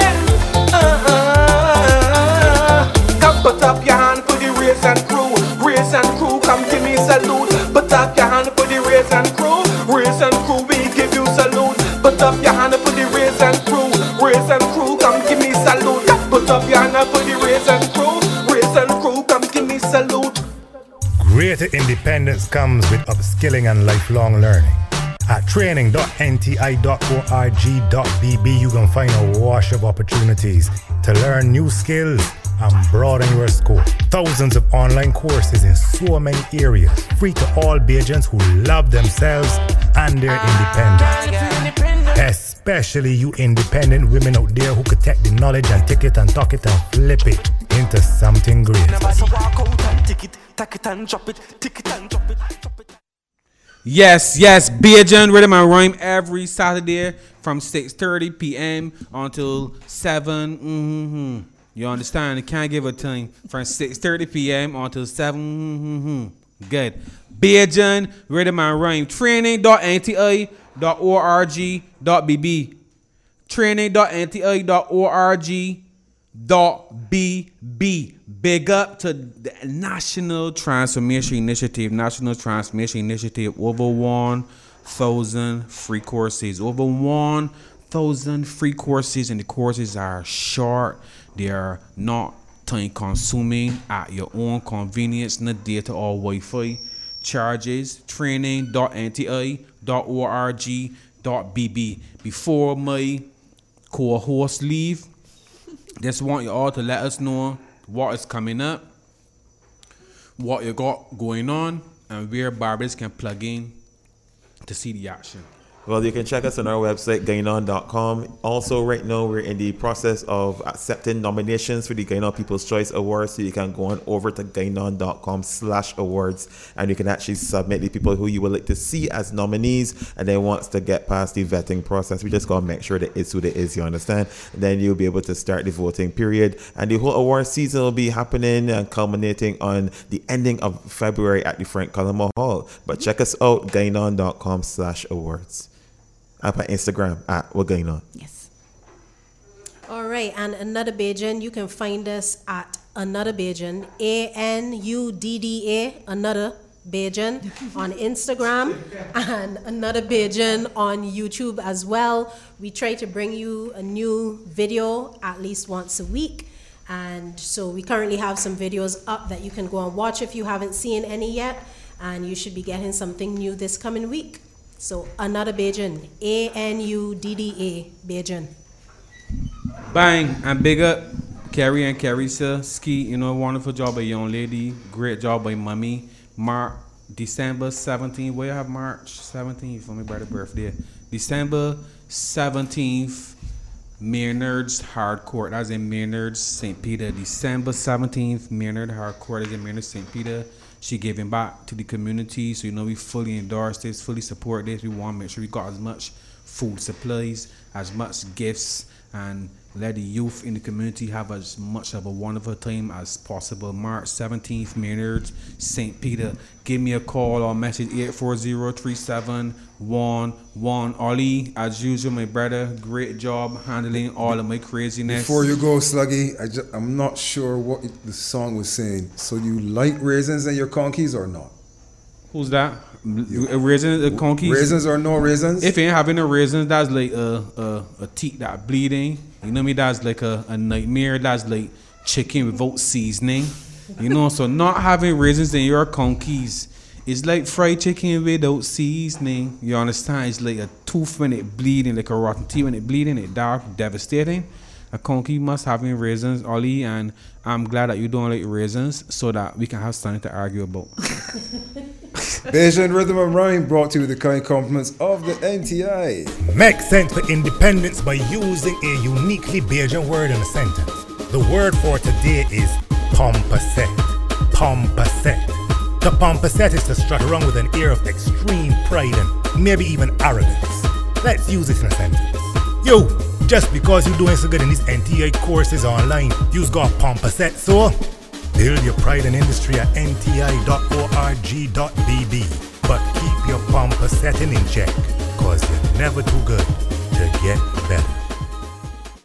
Put up your hand for the raisin crew. Raisin crew, come give me salute. Put up your hand for the raisin crew. Raisin crew, we give you salute. Put up your hand for the raisin crew. Raisin crew, come give me salute. Put up your hand for the raisin crew. Raisin crew, come give me salute. Greater independence comes with upskilling and lifelong learning. At training dot n t i dot org dot b b you can find a wash of opportunities to learn new skills and broaden your scope. Thousands of online courses in so many areas, free to all Bajans who love themselves and their independence. Especially you independent women out there who could take the knowledge and take it and talk it and flip it into something great. Yes, yes, Bajan Rhythm and Rhyme every Saturday from six thirty p.m. until seven. Mm-hmm. You understand? You can't give a time from six thirty p.m. until seven. Mm-hmm. Good. Bajan Rhythm and Rhyme. training dot n t i dot org dot b b. training dot n t i dot org dot b b. Big up to the National Transformation Initiative. National Transformation Initiative. Over one thousand free courses. Over one thousand free courses, and the courses are short. They are not time consuming, at your own convenience, not data or Wi-Fi charges. Training dot N T I dot org dot B B. Before my co-host leave, just want you all to let us know what is coming up, what you got going on, and where barbers can plug in to see the action. Well, you can check us on our website, gainon dot com. Also, right now, we're in the process of accepting nominations for the Gainon People's Choice Awards. So you can go on over to gainon dot com slash awards, and you can actually submit the people who you would like to see as nominees. And then once to get past the vetting process, we just got to make sure that it's who it is, you understand? And then you'll be able to start the voting period. And the whole award season will be happening and culminating on the ending of February at the Frank Cullimore Hall. But check us out, gainon dot com slash awards. Up on Instagram at What Going On. Yes. All right, and Another Bajan, you can find us at Another Bajan, A N U D D A, Another Bajan on Instagram, and Another Bajan on YouTube as well. We try to bring you a new video at least once a week. And so we currently have some videos up that you can go and watch if you haven't seen any yet. And you should be getting something new this coming week. So Another Bajan, A N U D D A, Bajan. Bang, and big up Carrie and Carissa Ski, you know, wonderful job by young lady, great job by mommy. Mark, December seventeenth, where you have March seventeenth for my brother's birthday. December seventeenth, Maynard's Hardcourt, that's in Maynard's Saint Peter. December seventeenth, Maynard Hardcourt is in Maynard Saint Peter. She giving back to the community, so you know we fully endorse this, fully support this. We want to make sure we got as much food supplies, as much gifts, and let the youth in the community have as much of a wonderful time as possible. March seventeenth, Maynard, Saint Peter. Give me a call or message eight four zero, three seven one one. Ollie, as usual, my brother, great job handling all of my craziness. Before you go, Sluggy, I just, I'm not sure what it, the song was saying. So you like raisins in your conkeys or not? Who's that? You, raisins, uh, conkeys? Raisins or no raisins? If you ain't having a raisin, that's like a, a, a teeth that bleeding. You know me? That's like a, a nightmare. That's like chicken without seasoning. You know, so not having raisins in your conkeys is like fried chicken without seasoning. You understand? It's like a tooth when it bleeding, like a rotten teeth when it bleeding, it dark, devastating. A conky must having raisins, Ollie, and I'm glad that you don't like raisins so that we can have something to argue about. Bajan Rhythm and Rhyme brought to you with the kind compliments of the N T I. Make sense for independence by using a uniquely Bajan word in a sentence. The word for today is pomposette. Pomposette. To pomposette is to strut around with an air of extreme pride and maybe even arrogance. Let's use it in a sentence. Yo, just because you're doing so good in these N T I courses online, you've got pomposette, so build your pride in industry at N T I dot org dot B B. But keep your pomposette in check, cause you're never too good to get better.